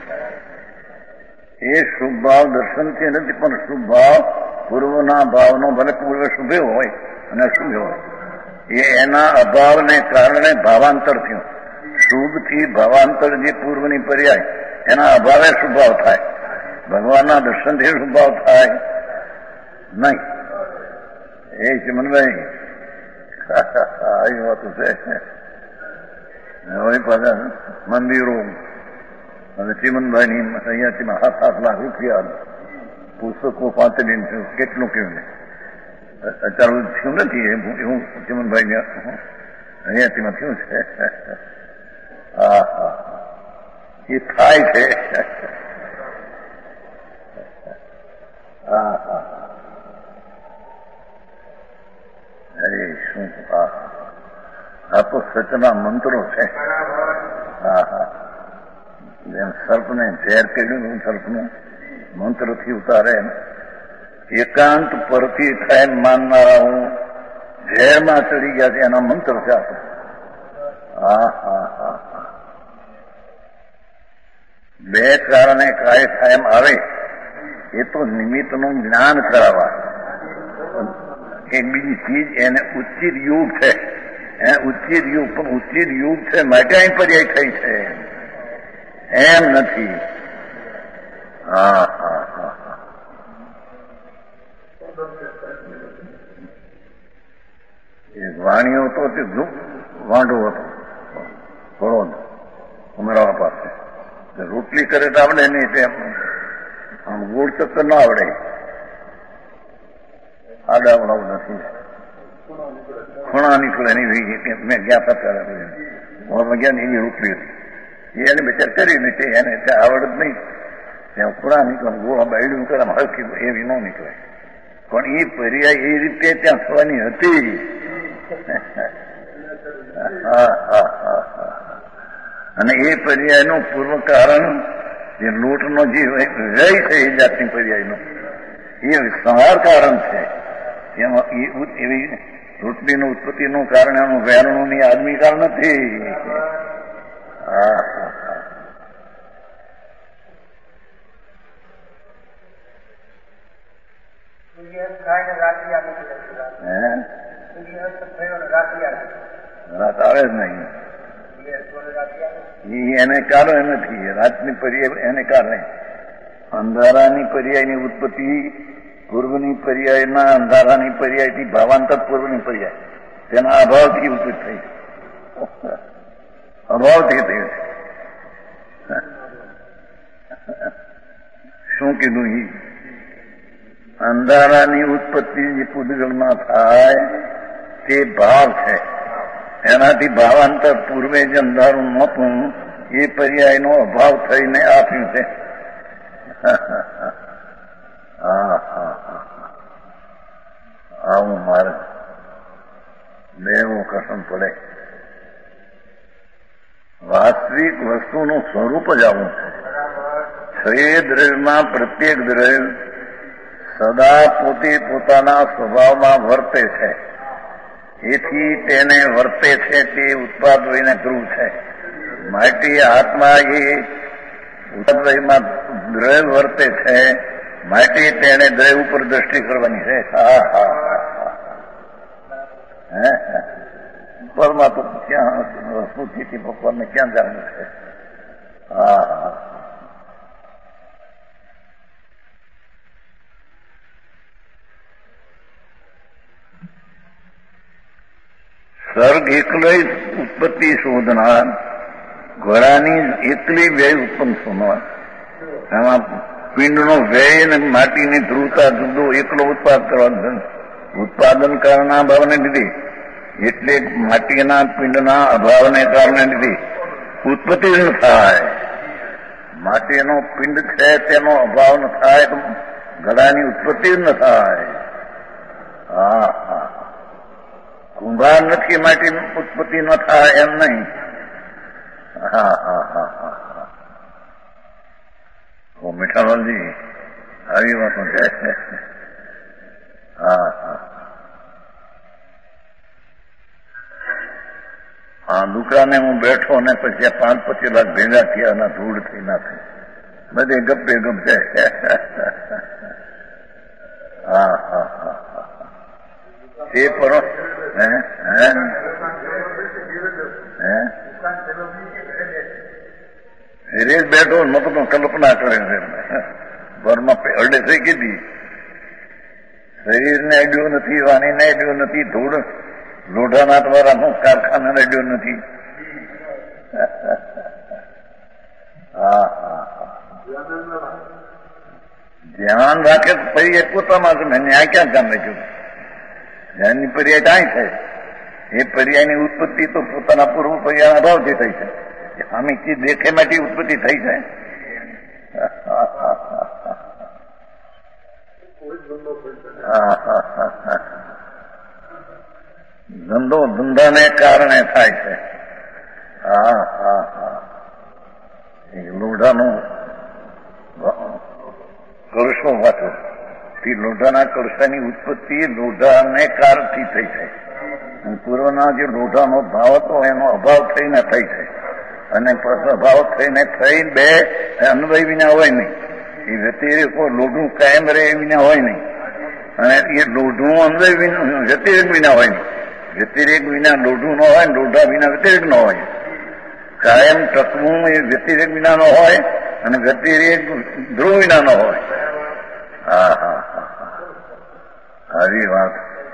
એ શુભ ભાવ દર્શનથી નથી, પણ શુભ ભાવ પૂર્વના ભાવનો ભલે પૂર્વ શુભે હોય અને અશુભ હોય એ એના અભાવને કારણે ભાવાંતર થયું. શુભથી ભાવાંતર જે પૂર્વની પર્યાય એના અભાવે શુભાવ થાય. ભગવાનના દર્શનથી શુભાવ થાય નહીં. એ ચમનભાઈ આવી વાતો છે. હવે પાછા મંદિરો હવે ચીમનભાઈની અહીંયાથી 7 લાખ રૂપિયા પુસ્તકો પાતળીને કેટલું કેવું અત્યારે થયું નથી એવું ચીમનભાઈ અહીંયાથી થયું છે. હા હા એ થાય છે. હા હા અરે શું આ તો સચના મંત્રો છે. હા હા જેમ સર્પને ઝેર કર્યું સર્પનું મંત્રથી ઉતારે એકાંત પરથી થાય માનનારા હું ઝેરમાં ચડી ગયા છે એના મંત્ર છે આપણો. હા હા હા હા બે કારણે કાય કાયમ આવે એ તો નિમિત્તનું જ્ઞાન કરાવવા. એક બીજી ચીજ એને ઉચિત યુગ છે. ઉચિત યુગ પણ ઉચિત યુગ છે માટે અહીં પર્યાય થઈ છે એમ નથી. હા હા હા હા એ વાણીઓ તો તે વાંઢો હતો થોડો ઉમેરવા પાસે રોટલી કરે તો આવડે નહીં તેમ આમ ગોળ ચક્કર ના આવડે. આડાવડાવ નથી ખૂણા નીકળે નહીં. મેં ગયા હતા ગયા એની રોટલી હતી એને બચાર કરી નથી એને આવડત નહીં ત્યાં ખૂણા નીકળે ગોળા બાયડું કરે હલકી એવી ન નીકળે પણ એ પર્યાય એ રીતે ત્યાં થવાની હતી. હા હા હા હા અને એ પર્યાયનું પૂર્વ કારણ જે લોટનો જે વ્યય છે એ જાતની પર્યાયનો એ સંહાર કારણ છે. એમાં એવી રોટલીનું ઉત્પત્તિનું કારણ એનું વેરણું ની આદમી કારણ નથી. હા હા હા રાત આવે જ નહીં. એને કારણે નથી રાતની પર્યાય એને કારણે અંધારાની પર્યાયની ઉત્પત્તિ પૂર્વની પર્યાયના અંધારાની પર્યાયથી ભાવાંતર પૂર્વની પર્યાય તેના અભાવથી ઉત્પત્તિ થઈ છે. અભાવથી થયું છે. શું કીધું? અંધારાની ઉત્પત્તિ જે પૂદગલમાં થાય તે ભાવ છે. એનાથી ભાવાંતર પૂર્વે જે અંધારું નહોતું એ પર્યાયનો અભાવ થઈને આપ્યું છે. હા હા હા આવું મારે બેવું કસમ પડે. વાસ્તવિક વસ્તુનું સ્વરૂપ જ આવું છે. છ દ્રવ્યમાં પ્રત્યેક દ્રવ્ય સદા પોતે પોતાના સ્વભાવમાં વર્તે છે. એથી તેને વર્તે છે તે ઉત્પાદ વહીને ધ્રુવ છે. માટે આત્મા એ ઉત્પાદમાં દ્રવ્ય વર્તે છે માટે તેને દ્રવ્ય ઉપર દ્રષ્ટિ કરવાની છે. હા હા હા પરમાં તો ક્યાં વસ્તુથી ભગવાનને ક્યાં જવાનું છે. હા હા સર્ગ એકલો ઉત્પત્તિ શોધનાર ઘોડાની એકલી વ્યય ઉત્પન્ન થનાર એમાં પિંડનો વ્યય અને માટીની ધ્રુવતા જુદો એકલો ઉત્પાદન કારના અભાવને લીધે એટલે માટીના પિંડના અભાવને કારણે લીધે ઉત્પત્તિ ન થાય. માટીનો પિંડ છે તેનો અભાવ ન થાય તો ઘડાની ઉત્પત્તિ ન થાય. હા હા કુંભાર નથી માટીની ઉત્પત્તિ ન થાય એમ નહીં. હા હા હા હા હા મીઠાલાલજી આવી વાતો છે. હા હા હા દુકાને હું બેઠો ને પછી 5-25 લાખ ભેગા થયા અને ધૂળ થઈ ના થઈ બધે ગપે ગપ છે. હા હા હા હા તે પરો હે હે હે રેત બેઠો મતો કલ્પના કરે છે ઘરમાં અડે થઈ કીધી શરીરને અડ્યું નથી, વાણીને અડ્યું નથી, ધૂળ લોઢાના દ્વારા કારખાનાને અડ્યું નથી. હા હા ધ્યાન રાખે તો પર્યાય પોતામાં ગમે, ન્યાય ક્યાં કામ રાખ્યું? ધ્યાનની પર્યાય કાંઈ થાય? એ પર્યાયની ઉત્પત્તિ તો પોતાના પૂર્વ પર્યાયના ભાવથી થઈ છે. આમે ચીજ દેખે માટે ઉત્પત્તિ થઈ છે. ધંધો ધંધાને કારણે થાય છે. લોઢાનો કળશો વાંચો, તે લોઢાના કળશાની ઉત્પત્તિ લોઢાને કારણથી થઈ છે. પૂર્વના જે લોઢાનો ભાવ હતો એનો અભાવ થઈને થઈ છે, અને અભાવ થઈને થઈ બે અન્વય વિના હોય નહીં. એ વ્યતિરેકો લોઢું કાયમ રહે વિના હોય નહીં, અને એ લોઢું અન્વય વિના વ્યતિરેક વિના હોય નહીં. વ્યતિરેક વિના લોઢું ન હોય, લોઢા વિના વ્યતિરેક ન હોય. કાયમ તત્વું એ વ્યતિરેક વિના ન હોય, અને વ્યતિરેક ધ્રુવ વિના ન હોય. આવી વાત.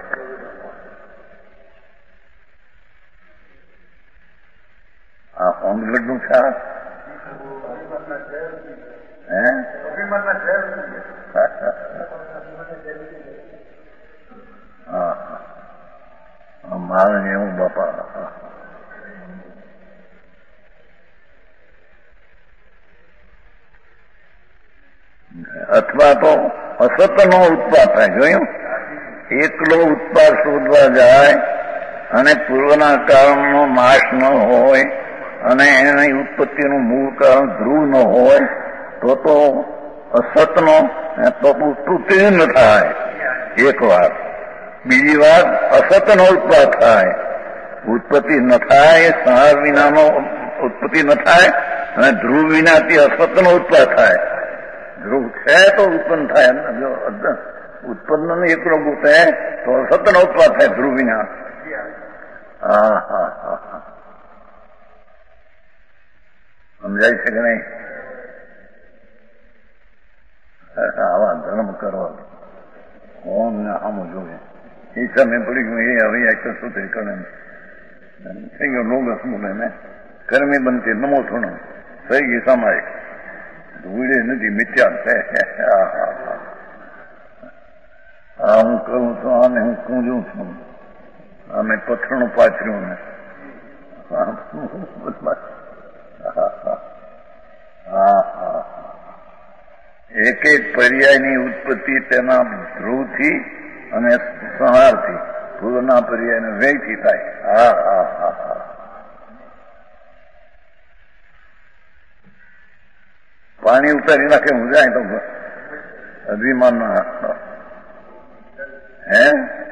આ ઓમગઢનું શાક મારે એવું બાપા. અથવા તો અસતનો ઉત્પાદ થાય. જોયું? એકલો ઉત્પાદ શોધવા જાય અને પૂર્વના કારણનો નાશ ન હોય અને એની ઉત્પત્તિનું મૂળ કારણ ધ્રુવ ન હોય તો અસતનો તો ઉત્પત્તિ ન થાય. એક વાત. બીજી વાત, અસતનો ઉત્પાદ થાય. ઉત્પત્તિ ન થાય, સંહાર વિનાનો ઉત્પત્તિ ન થાય, અને ધ્રુવ વિનાથી અસતનો ઉત્પાદ થાય. ધ્રુવ છે તો ઉત્પન્ન થાય. ઉત્પન્ન એકલો ગૂંથે તો અસતનો ઉત્પાદ થાય ધ્રુવ વિના. સમજાય છે કે નહીં? આવા ધર્મ કરવા કોણ ને આમ જોઈએ એ સમય પડી ગયું. એ હવે એક સૂત્રી કરે થઈ ગયો લોગ સમૂહ ને કર્મી બનતી નમો થોડો થઈ ગઈ સમાય ધૂળે નથી મિથ્યા છે. હું કરું છું આને હું કૂંજું છું, અમે પથરણું પાથર્યું ને એક એક પર્યાયની ઉત્પત્તિ તેના ધ્રુવથી અને સંહારથી, પૂર્વના પર્યાયને વ્યયથી થાય. પાણી ઉતારી નાખે હું જાય તો અભિમાન હે.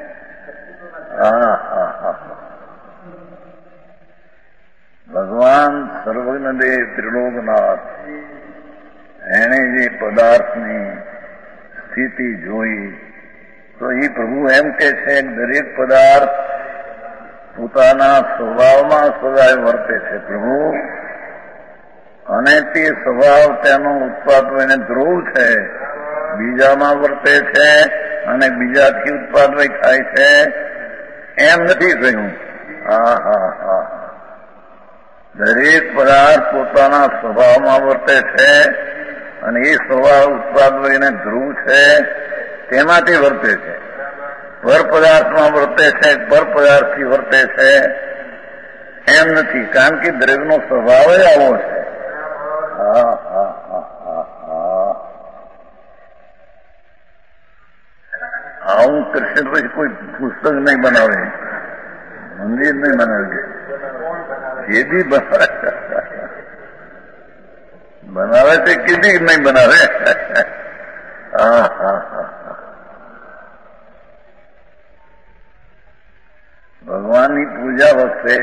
ભગવાન સર્વજ્ઞદેવ ત્રિલોકનાથ એને જે પદાર્થની સ્થિતિ જોઈ તો એ પ્રભુ એમ કે છે દરેક પદાર્થ પોતાના સ્વભાવમાં સદાય વર્તે છે પ્રભુ, અને તે સ્વભાવ તેનો ઉત્પાદ એને ધ્રુવ છે, બીજામાં વર્તે છે અને બીજાથી ઉત્પાદ થાય છે એમ નથી કહ્યું. દરેક પદાર્થ પોતાના સ્વભાવમાં વર્તે છે અને એ સ્વભાવ ઉત્પાદ એને ધ્રુવ છે તેમાંથી વર્તે છે. પર પદાર્થમાં વર્તે છે, પર પદાર્થથી વર્તે છે એમ નથી, કારણ કે દ્રવ્યનો સ્વભાવ જ આવો છે. આવું કૃષ્ણ પછી કોઈ પુસ્તક નહીં બનાવે, મંદિર નહીં બનાવે, જે બી બનાવે તે કીધી નહીં બનાવે. ભગવાનની પૂજા વખતે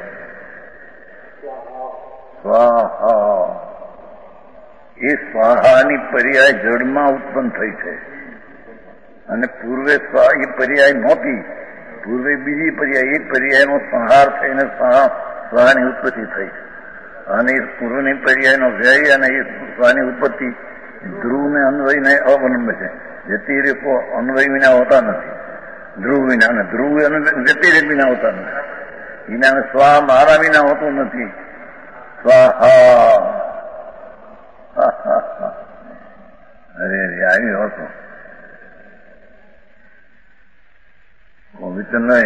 સ્વાહા, એ સ્વાહાની પર્યાય જળમાં ઉત્પન્ન થઈ છે, અને પૂર્વે એ પર્યાય નહોતી. પૂર્વે બીજી પર્યાય, એ પર્યાયનો સંહાર થઈને સ્વાહાની ઉત્પત્તિ થઈ, અને એ પૂર્વની પર્યાયનો વ્યય અને એ સ્વાહાની ઉત્પત્તિ ધ્રુવને અન્વયને અવલંબે છે. વ્યતિરેકો અન્વય વિના હોતા નથી, ધ્રુવ વિના, અને ધ્રુવ વ્યતિરેક વિના હોતા નથી. એના સ્વા મારા વિના હોતું નથી. સ્વાહા. અરે આવી હતો વિતનય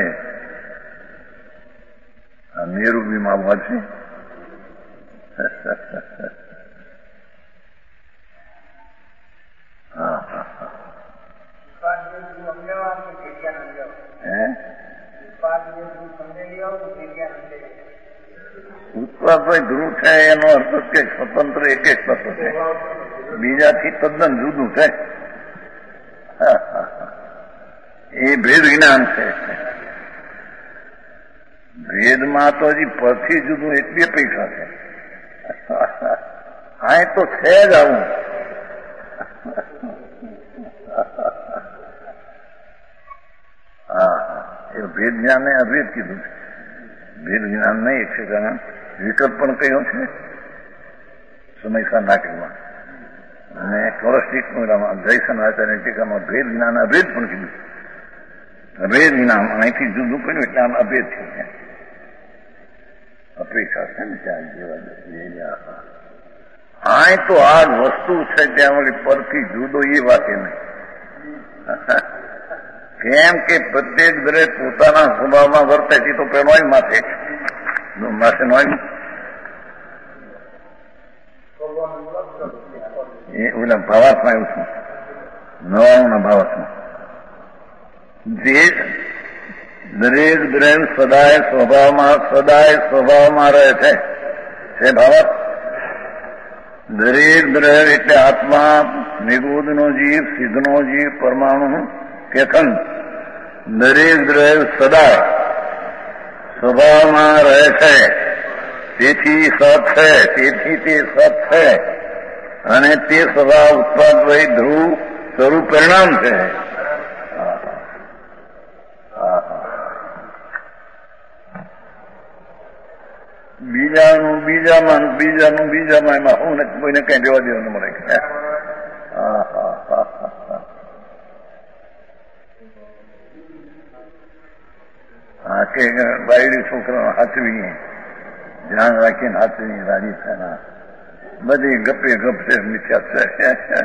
નિરૂબીમાં મળશે ઉત્પાદ ધ્રુવ છે એનો અર્થ કે સ્વતંત્ર એક એક તત્વ છે, બીજાથી તદ્દન જુદું છે. એ ભેદ જ્ઞાન છે. ભેદમાં તો હજી પરથી જુદું એક બે પૈસા છે. હા તો છે જ આવું. એ ભેદ જ્ઞાન ને અભેદ કીધું છે. ભેદ જ્ઞાન નહીં એક છે કારણ વિકલ્પ પણ કહ્યો છે સમયસા નાટકમાં અને ચોરસ્ટિકમાં જયસન આચાર્ય ટીકામાં ભેદ જ્ઞાન અભેદ પણ કીધું. અભેદ જ્ઞાન અહીંથી જુદું કર્યું એટલે આમ અભેદ છે. અપેક્ષા છે ને ત્યાં જેવા આ તો આ વસ્તુ છે ત્યાં વળી પરથી જુદો એ વાત નહીં. કેમ કે પ્રત્યેક દરેક પોતાના સ્વભાવમાં વર્તે છે તો પેલો માથે માથે નો એ ઓલા ભાવાર્થમાં એવું છું નવાના ભાવાર્થમાં જે દરેક દરેક સદાય સ્વભાવમાં રહે છે ભાવાર્થ. દરેક દરેક એટલે આત્મા, નિગોદનો જીવ, સિદ્ધનો જીવ, પરમાણુ કે ખંડ દરેક દરેક સદાય સ્વભાવમાં રહે છે. તેથી સત છે, તેથી તે સત છે અને તે સ્વભાવ ઉત્પાદ વહી ધ્રુવ સ્વરૂપ પરિણામ છે. બીજામાં એમાં હું કોઈને કઈ દેવા દેવાનું મળે. હા કે બાયડી છોકરા હાચવી ધ્યાન રાખીને હાચવી રાજી થયા બધી ગપે ગપ છે મિથ્યા છે.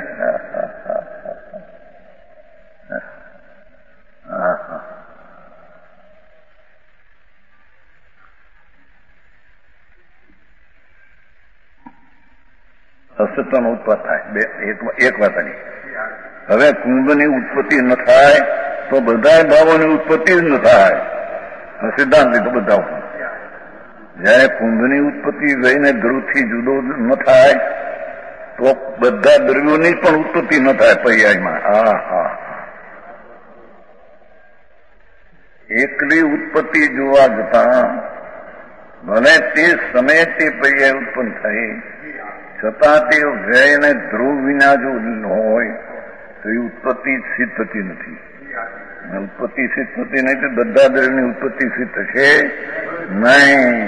અસત્યનો ઉત્પત્તિ થાય એક વાત નહીં. હવે કુંભની ઉત્પત્તિ ન થાય તો બધા ભાવોની ઉત્પત્તિ જ ન થાય. સિદ્ધાંત તો બધા જયારે કુંભની ઉત્પત્તિ ગઈને ધ્રુવથી જુદો ન થાય તો બધા દ્રવ્યોની પણ ઉત્પત્તિ ન થાય પર્યાયમાં. એકલી ઉત્પત્તિ જોવા જતા ભલે તે સમયે તે પર્યાય ઉત્પન્ન થઈ છતાં તે વ્યયને ધ્રુવ વિના જો હોય તો એ ઉત્પત્તિ સિદ્ધ થતી નથી. ઉત્પત્તિ સિદ્ધ થતી નહીં તો બધા દ્રવ્યની ઉત્પત્તિ સિદ્ધ થશે નહીં.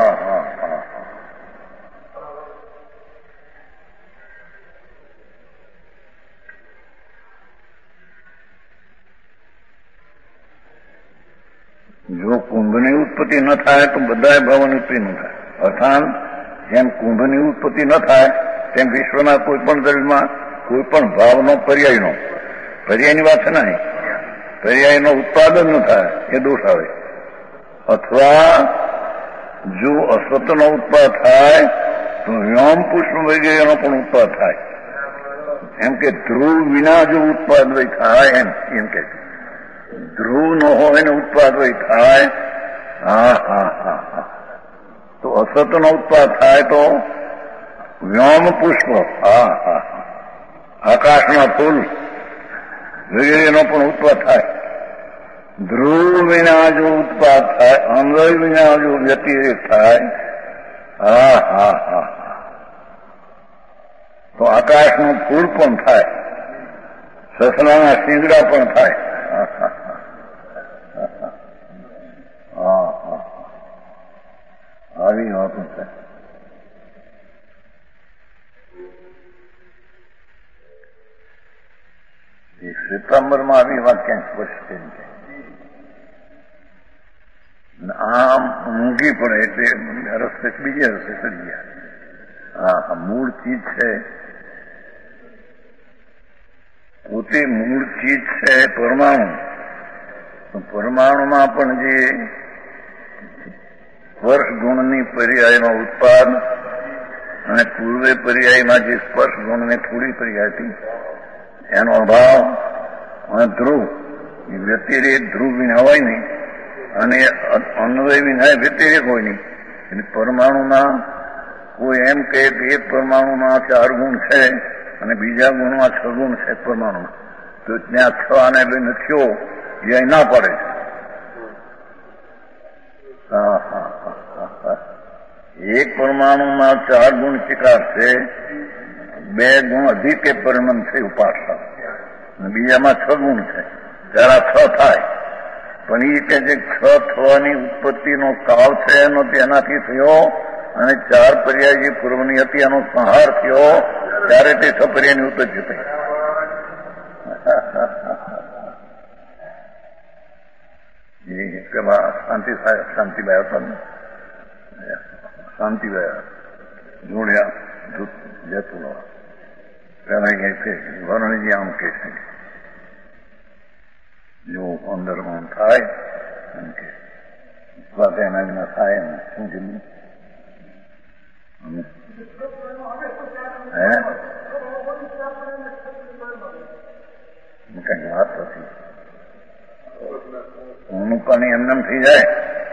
જો કુંભની ઉત્પત્તિ ન થાય તો બધા ભાવોની ઉત્પત્તિ ન થાય. અર્થાત જેમ કુંભની ઉત્પત્તિ ન થાય તેમ વિશ્વના કોઈ પણ દ્રવ્યમાં કોઈ પણ ભાવનો પર્યાયની વાત છે નહીં. પર્યાયનો ઉત્પાદન ન થાય એ દોષ આવે. અથવા જો અસતનો ઉત્પાદ થાય તો વ્યોમ પુષ્પ વગેરેનો પણ ઉત્પાદ થાય. એમ કે ધ્રુવ વિના જો ઉત્પાદ થાય એમ કે ધ્રુવ ન હોય ને ઉત્પાદ થાય. તો અસતનો ઉત્પાદ થાય તો વ્યોમ પુષ્પ આકાશમાં ફૂલ વગેરેનો પણ ઉત્પાદ થાય. ધ્રુવ વિના જો ઉત્પાદ થાય, અન્વય વિના જો વ્યતિરેક થાય તો આકાશનું ફૂલ પણ થાય, સસલાના શીંગડા પણ થાય. આવી વાતો છે. શ્વેતાંબરમાં આવી વાત ક્યાંક સ્પષ્ટ છે. આમ ઊંઘી પડે એટલે રસ્તે બીજે રસ્તે ચડી ગયા. મૂળ ચીજ છે પોતે મૂળ ચીજ છે પરમાણુ. પરમાણુમાં પણ જે સ્પર્શ ગુણની પર્યાયનો ઉત્પાદ અને પૂર્વે પર્યાયમાં જે સ્પર્શ ગુણની થોડી પર્યાય હતી એનો અભાવ અને ધ્રુવ વ્યતિરેક ધ્રુવ વિના હોય નહીં અને અન્વય વિના વ્યતિરેક હોય નહીં. એટલે પરમાણુમાં કોઈ એમ કહે કે એક પરમાણુમાં 4 ગુણ છે અને બીજા ગુણમાં 6 ગુણ છે પરમાણુમાં, તો ત્યાં 6 આને લઈને થયો એ ના પડે. એક પરમાણુમાં 4 ગુણ ચિકાર છે, 2 ગુણ અધિક પરિણામ છે ઉપાસના, બીજામાં 6 ગુણ છે, ત્યારે 6 થાય. પણ એ કે જે 6 થવાની ઉત્પત્તિનો કાળ છે એનો તેનાથી થયો અને 4 પર્યાય જે પૂર્વની હતી એનો સંહાર થયો ત્યારે તે 6 પર્યાયની ઉત્પત્તિ થઈ. શાંતિભાઈ હતા ને, શાંતિભાઈ જોડ્યા જતું પેલા કહે છે વરણજી આમ કે છે જો અંદર મન થાય એમ કે વાત એના વિના થાય ને શું કીધું કઈ વાત નથી. ઊનું પાણી એમને થઈ જાય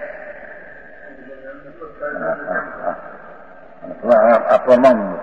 આ પરમાણુ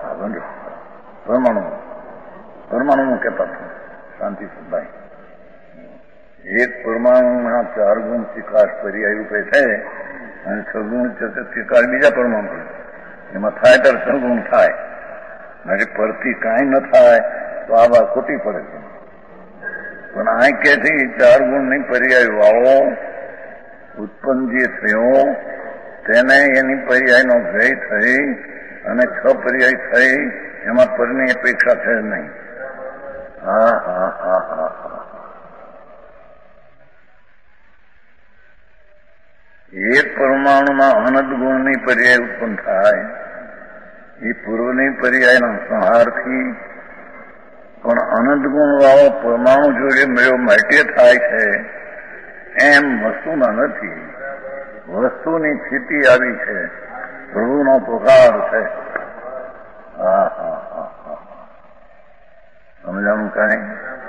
પરમાણુ કહેતા શાંતિ ભાઈ. એક પરમાણુના 4 ગુણ ચિકાશ પર્યાય રૂપે છે અને 6 ગુણ ચિકાશ બીજા પરમાણુ એમાં થાય ત્યારે 6 ગુણ થાય. અને પરથી કાંઈ ન થાય તો આ વાત ખોટી પડે છે. પણ આ કે છે 4 ગુણની પર્યાય વાળો ઉત્પન્ન જે થયો તેને એની પર્યાયનો વ્યય થઈ અને 6 પર્યાય થઈ એમાં પરની અપેક્ષા છે નહીં. એક પરમાણુમાં અનંત ગુણની પર્યાય ઉત્પન્ન થાય એ પૂર્વની પર્યાયના સંહારથી, પણ અનંત ગુણ વાળો પરમાણુ જોડે મેળો માટે થાય છે એમ વસ્તુમાં નથી. વસ્તુની સ્થિતિ આવી છે, પ્રભુનો પ્રકાર છે. સમજાણું કાંઈ?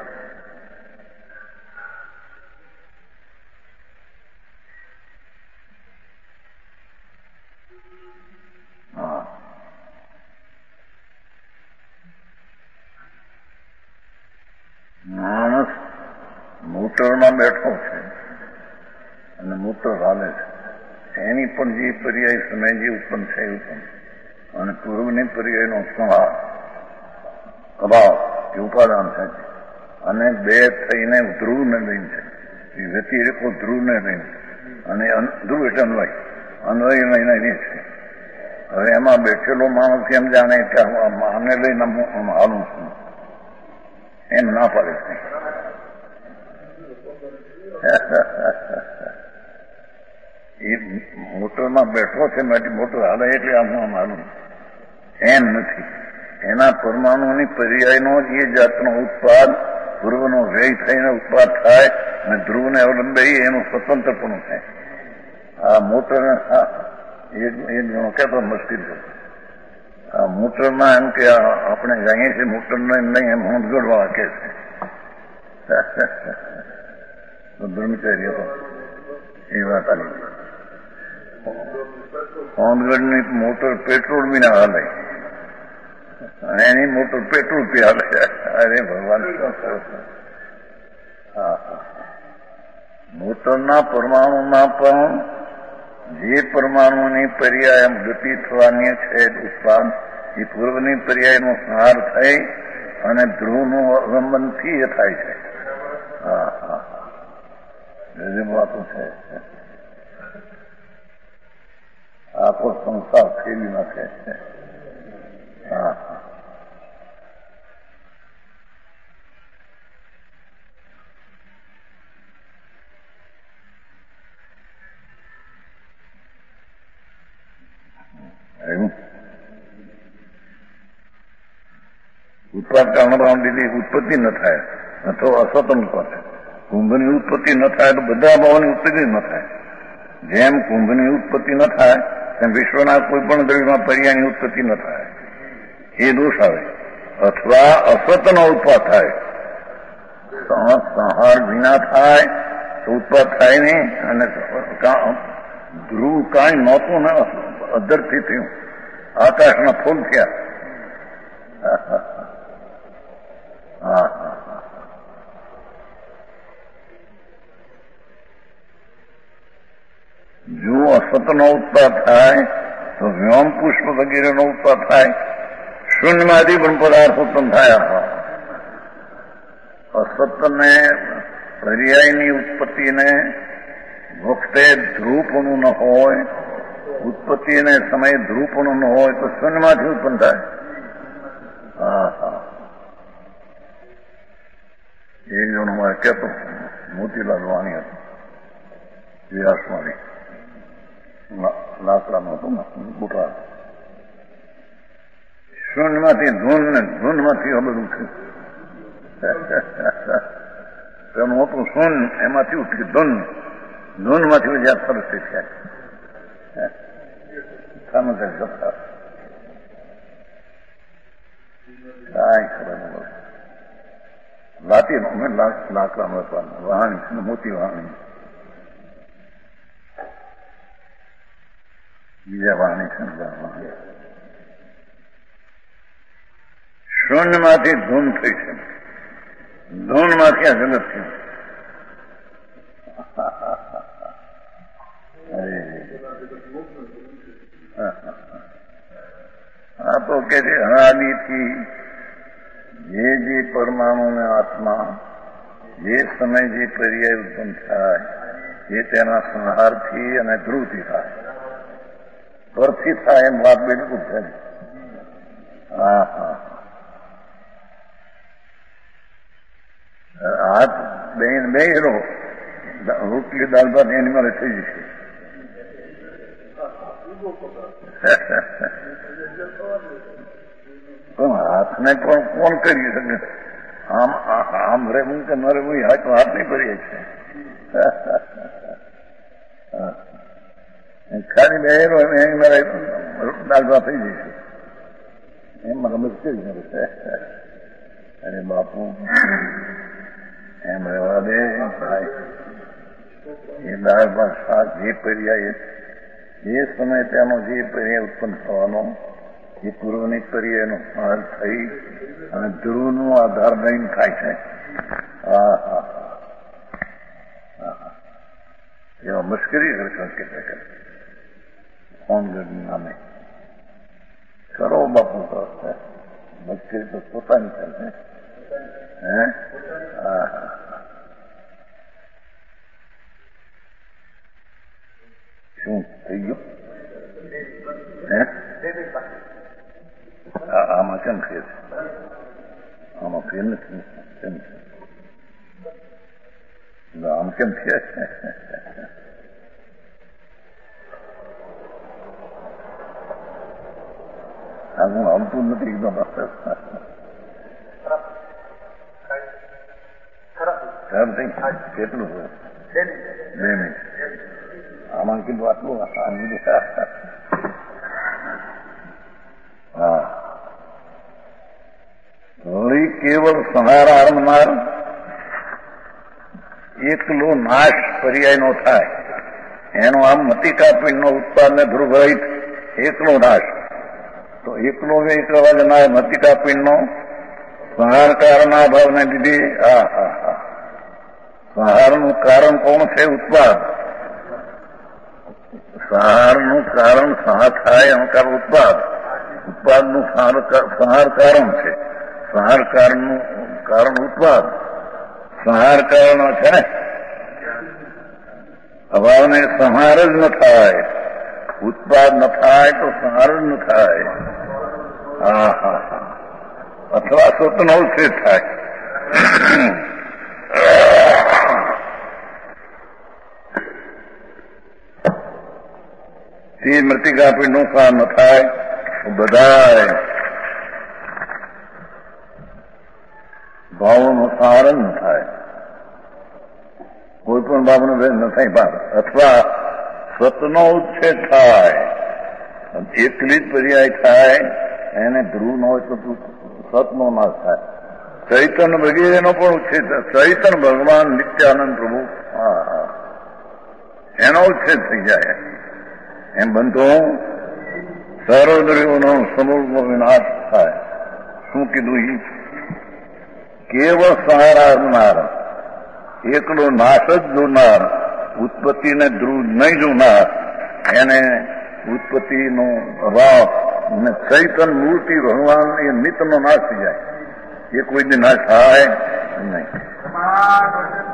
માણસ મોટરમાં બેઠો છે અને મોટર હાલે છે, એની પણ જે પર્યાય સમય જે ઉત્પન્ન છે ઉત્પન્ન અને પૂર્વની પર્યાયનો સંહાર અભાવ એ ઉપાદાન થાય છે. અને 2 થઈને ધ્રુવને લઈને છે, એ વ્યતિરેકો ધ્રુવને લઈને અને ધ્રુવ એટલે અન્વય લઈને એ છે. હવે એમાં બેઠેલો માણસ એમ જાણે કે આને લઈને હાલું છું એમ ના પાડે છે. એ મોટરમાં બેઠો છે મોટર હાલે એટલે આમ હાલું એમ નથી. એના પરમાણુની પર્યાયનો જ એ જાતનો ઉત્પાદ પૂર્વનો વ્યય થઈને ઉત્પાદ થાય અને ધ્રુવને અવલંબે એનું સ્વતંત્રપણું થાય. આ મોટર એ ગણો કહેતો મુશ્કેલ છે. આ મોટરમાં એમ કે આપણે જાણીએ છીએ મોટરનો એમ નહીં, એમ હોંદગઢવાળા કે છે બ્રહ્મચારી હતો એ વાત આવી. હોંદગઢની મોટર પેટ્રોલ વિના હાલે અને એની મોટર પેટ્રોલ પી હાલે. અરે ભગવાન, મોટરના પરમાણુમાં પણ જે પરમાણુની પર્યાય ગતિ થવાની છે ઉત્પાદ એ પૂર્વની પર્યાયનો સંહાર થઈ અને ધ્રુવનું અવલંબનથી એ થાય છે. વાતો છે. આખો સંસાર ફેરી નાખે છે. ઉત્પાદ કારણ લીધી ઉત્પત્તિ ન થાય. તો અસતનું ઉત્પન્ન થાય. કુંભની ઉત્પત્તિ ન થાય તો બધા ભાવોની ઉત્પત્તિ ન થાય. જેમ કુંભની ઉત્પત્તિ ન થાય તેમ વિશ્વના કોઈ પણ દ્રવ્યમાં પર્યાયની ઉત્પત્તિ ન થાય. એ દોષ આવે. અથવા અસતનો ઉત્પાદ થાય. સંહાર વિના થાય તો ઉત્પાદ થાય નહીં. અને ધ્રુવ કાંઈ નહોતું ને અધરથી થયું. આકાશના ફૂલ થયા. જો અસતનો ઉત્પાદ થાય તો વ્યોમ પુષ્પ વગેરેનો ઉત્પાદ થાય. શૂન્યમાંથી પણ પદાર્થ ઉત્પન્ન થયા. અસતને પર્યાયની ઉત્પત્તિને વખતે ધ્રુવપણું ન હોય, ઉત્પત્તિને સમયે ધ્રુવપણું ન હોય તો શૂન્યમાંથી ઉત્પન્ન થાય. એક જણ મારે કહેતો મોતીલાલ વાણી હતો, વ્યાસવાણી લાકડાનો હતો ને બુટા. શૂન્યમાંથી ધૂન ને ધૂનમાંથી આ બધું થયું. તેનું મોટું શૂન એમાંથી ઉઠી ધૂન, ધૂનમાંથી જ્યાં સરસ થયા. સમજ જતા કાંઈ ખબર લાતીનો મેં લાકડાનો વાહણી મોટી વાહણી, બીજા વાહણી છે વાહણી. શૂન્યમાંથી ધૂન થઈ છે, ધૂનમાંથી આ જગત થયું. આ તો કે છે અનાદિથી જે પરમાણુ ને આત્મા જે સમય જે પર્યાય ઉત્પન્ન થાય એ તેના સંહારથી અને ધ્રુવથી થાય. પરથી થાય એમ વાત બિલકુલ છે. હાથ બે રોટલી દાળ ભાત એની મારે થઈ જશે. હાથને પણ કોણ કરી શકે? આમ રહેવું કે ન રહેવું હાથ નહીં કરીએ છે. ખાલી બેરો એની મારે દાળ ભાત થઈ જશે. એમાં રમત કેવી મળે? અરે બાપુ એમ રહેવા દે ભાઈ. એ દાળ ભાત શાક જે પર્યાય એ સમય તેનો જે પર્યાય ઉત્પન્ન થવાનો એ પૂર્વની પર્યાયનો હાર થઈ અને ધ્રુવનો આધાર લઈને થાય છે. એવા મશ્કરી કરશો કે ફોનગઢ નામે કરો બાપુ તો મશ્કરી તો પોતાની છે. શું થઈ ગયું? આમાં કેમ ફેર છે? આમાં ફેર નથી. કેમ છે આમ કેમ ફેર છે? હું આવતું નથી એકદમ. કેટલું છે? 2 મિનિટ. આમાં કીધું આટલું કેવળ સંહાર આરંભનાર એકલો નાશ પર્યાય નો થાય એનો આમ મતિકા પિંડનો ઉત્પાદન ધ્રુવરહિત એકલો નાશ. તો એકલો એકવા જનાર મતિકા પિંડનો સંહારકારના ભાવને લીધે સંહારનું કારણ કોણ છે? ઉત્પાદ. સંહારનું કારણ સંહાર થાય અહંકાર ઉત્પાદ. ઉત્પાદનું સંહાર કારણ છે. સંહાર કારણનું કારણ ઉત્પાદ. સંહાર કારણો છે ને અભાવને સંહાર જ ન થાય. ઉત્પાદ ન થાય તો સંહાર જ ન થાય. અથવા સ્વતનો ઉચ્છેદ થાય. તે મૃતિકા પિંડનું કામ ન થાય. બધા ભાવોનો સાર ન થાય, કોઈ પણ બાબનો ભેદ ન થાય, અથવા સતનો ઉચ્છેદ થાય, એકલી જ પર્યાય થાય, એને ધ્રુવ ન હોય તો સતનો નાશ થાય. ચૈતન્ય વગેરેનો પણ ઉચ્છેદ થાય. ચૈતન્ય ભગવાન નિત્યાનંદ પ્રભુ એનો ઉચ્છેદ થઈ જાય. એમ બનતો સર્વદ્રવ્યોનો સમૂળનો વિનાશ થાય. શું કીધું? કેવળ સહાર આપનાર, એકડો નાશ જ જોનાર, ઉત્પત્તિને ધ્રુવ નહીં જોનાર, એને ઉત્પત્તિનો રાહ ને ચૈતન્ય મૂર્તિ ભગવાન એ નિત્યનો નાશ થઈ જાય. એ કોઈ દી નાશ થાય નહીં.